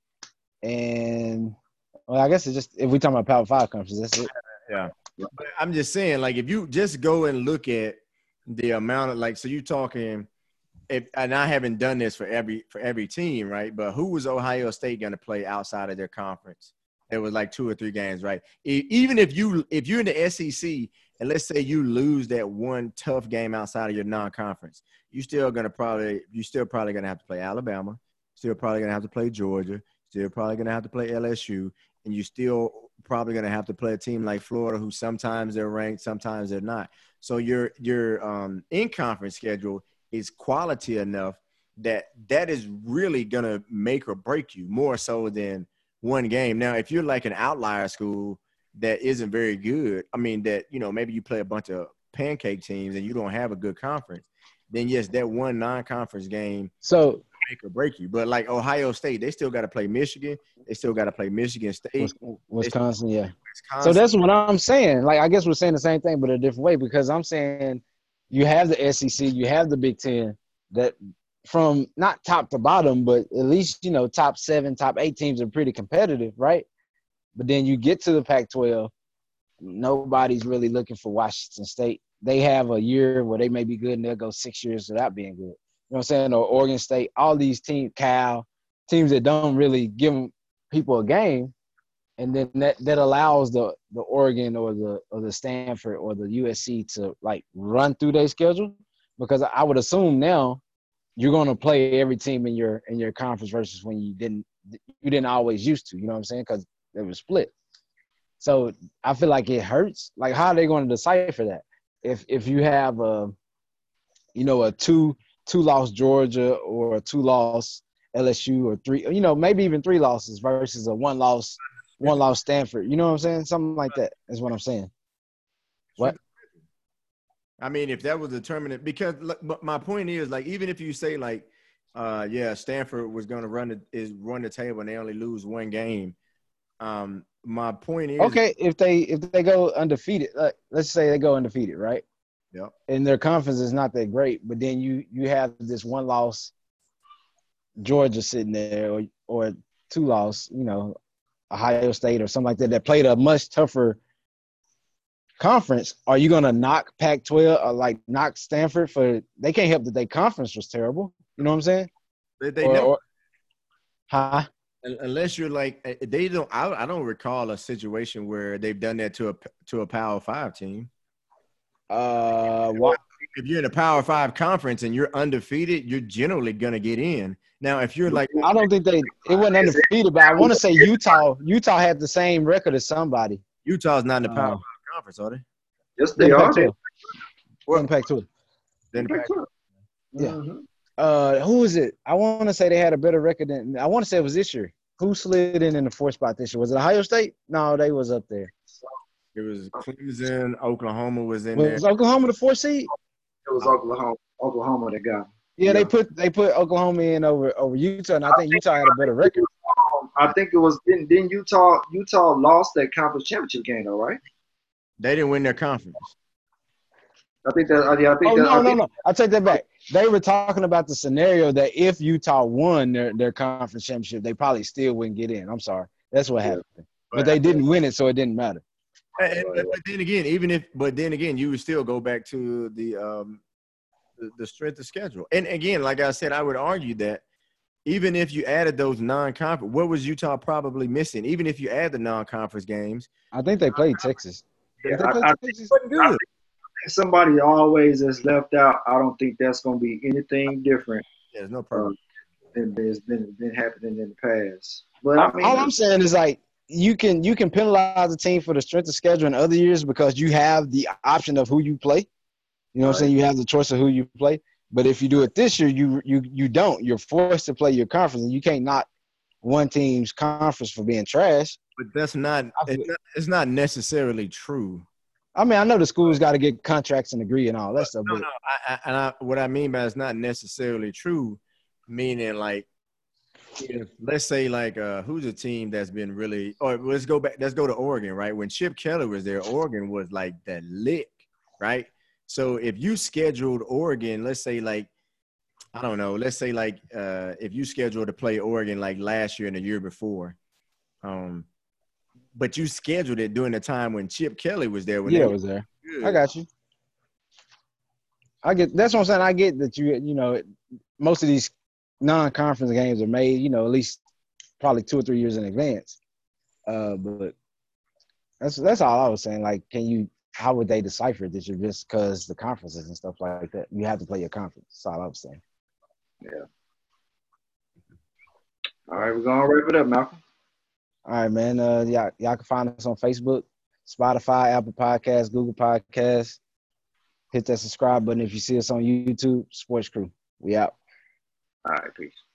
and well, I guess it's just if we talking about Power Five conferences, that's it. Yeah, but I'm just saying, like, if you just go and look at the amount of like, so you're talking, if, and I haven't done this for every for every team, right? But who was Ohio State going to play outside of their conference? It was like two or three games, right? Even if you if you're in the S E C and let's say you lose that one tough game outside of your non-conference, you still gonna probably you still probably gonna have to play Alabama, still probably gonna have to play Georgia, still probably gonna have to play L S U, and you still probably gonna have to play a team like Florida, who sometimes they're ranked, sometimes they're not. So your your um, in-conference schedule is quality enough that that is really gonna make or break you more so than one game. Now, if you're like an outlier school that isn't very good, I mean that, you know, maybe you play a bunch of pancake teams and you don't have a good conference, then yes, that one non-conference game so make or break you. But like Ohio State, they still got to play Michigan. They still got to play Michigan State. Wisconsin, yeah. Wisconsin. So that's what I'm saying. Like, I guess we're saying the same thing, but a different way, because I'm saying you have the S E C, you have the Big Ten that from not top to bottom, but at least, you know, top seven, top eight teams are pretty competitive, right? But then you get to the Pac twelve, nobody's really looking for Washington State. They have a year where they may be good and they'll go six years without being good. You know what I'm saying? Or Oregon State, all these teams, Cal, teams that don't really give people a game. And then that, that allows the, the Oregon or the or the Stanford or the U S C to, like, run through their schedule. Because I would assume now you're going to play every team in your in your conference versus when you didn't you didn't always used to. You know what I'm saying? Because they were split. So I feel like it hurts. Like, how are they going to decipher that? If if you have a, you know, a two two loss Georgia or a two loss L S U or three, you know, maybe even three losses versus a one loss one loss Stanford. You know what I'm saying? Something like that is what I'm saying. What? I mean, if that was determinant, because but my point is, like, even if you say, like, Uh, yeah, Stanford was going to run the is run the table, and they only lose one game. Um, my point is, Okay, if they if they go undefeated, like, let's say they go undefeated, right? Yep. And their conference is not that great, but then you you have this one loss Georgia sitting there, or or two loss, you know, Ohio State or something like that, that played a much tougher conference. Are you gonna knock Pac twelve or like knock Stanford for they can't help that their conference was terrible? You know what I'm saying? They, they or, never, or, huh? unless you're like they don't. I, I don't recall a situation where they've done that to a to a Power Five team. Uh, what? If you're in a Power Five conference and you're undefeated, you're generally gonna get in. Now, if you're like, I don't think they it wasn't undefeated, but I want to say Utah. Utah had the same record as somebody. Utah's not in the Power Uh, Five conference, are they? Yes, they are. They, Well, Pac twelve. Then Pac twelve. Yeah. Mm-hmm. Uh, who is it? I want to say they had a better record than. I want to say it was this year. Who slid in in the fourth spot this year? Was it Ohio State? No, they was up there. It was Clemson, Oklahoma was in Was, there. was Oklahoma the fourth seed? It was Oklahoma. Oklahoma that got. Yeah, Yeah. they put they put Oklahoma in over over Utah, and I think Utah had a better record. Um, I think it was didn't, didn't Utah Utah lost that conference championship game though, right? They didn't win their conference. I think that. Uh, yeah, I think Oh that. no, I no, think, no! I take that back. They were talking about the scenario that if Utah won their, their conference championship, they probably still wouldn't get in. I'm sorry, that's what happened. But they didn't win it, so it didn't matter. And, but, but then again, even if, but then again, you would still go back to the um, the, the strength of schedule. And again, like I said, I would argue that even if you added those non-conference, what was Utah probably missing? Even if you add the non-conference games, I think they played Texas. yeah, Did they play I, I Texas? wasn't I good. think somebody always is left out. I don't think that's going to be anything different Yeah, there's no uh, problem. than has been been happening in the past. But I mean, All I'm saying is like you can you can penalize the team for the strength of schedule in other years because you have the option of who you play. You know what I'm saying? You have the choice of who you play. But if you do it this year, you you you don't. You're forced to play your conference, and you can't knock one team's conference for being trash. But that's not it's, not it's not necessarily true. I mean, I know the schools got to get contracts and agree and all that stuff. No, But no. I, I, and I, what I mean by it's not necessarily true, meaning like, if, let's say like uh, who's a team that's been really, or let's go back, let's go to Oregon, right? When Chip Kelly was there, Oregon was like the lick, right? So if you scheduled Oregon, let's say like, I don't know, let's say like uh, if you scheduled to play Oregon like last year and the year before, um, but you scheduled it during the time when Chip Kelly was there. When yeah, they it was there. good. I got you. I get that's what I'm saying. I get that you you know most of these non-conference games are made you know at least probably two or three years in advance. Uh, but that's that's all I was saying. Like, can you? How would they decipher this? You're just because the conferences and stuff like that. You have to play your conference. That's all I was saying. yeah. All right, we're gonna wrap it up, Malcolm. All right, man. Uh, y'all, y'all can find us on Facebook, Spotify, Apple Podcasts, Google Podcasts. Hit that subscribe button if you see us on YouTube. Sports Crew. We out. All right, peace.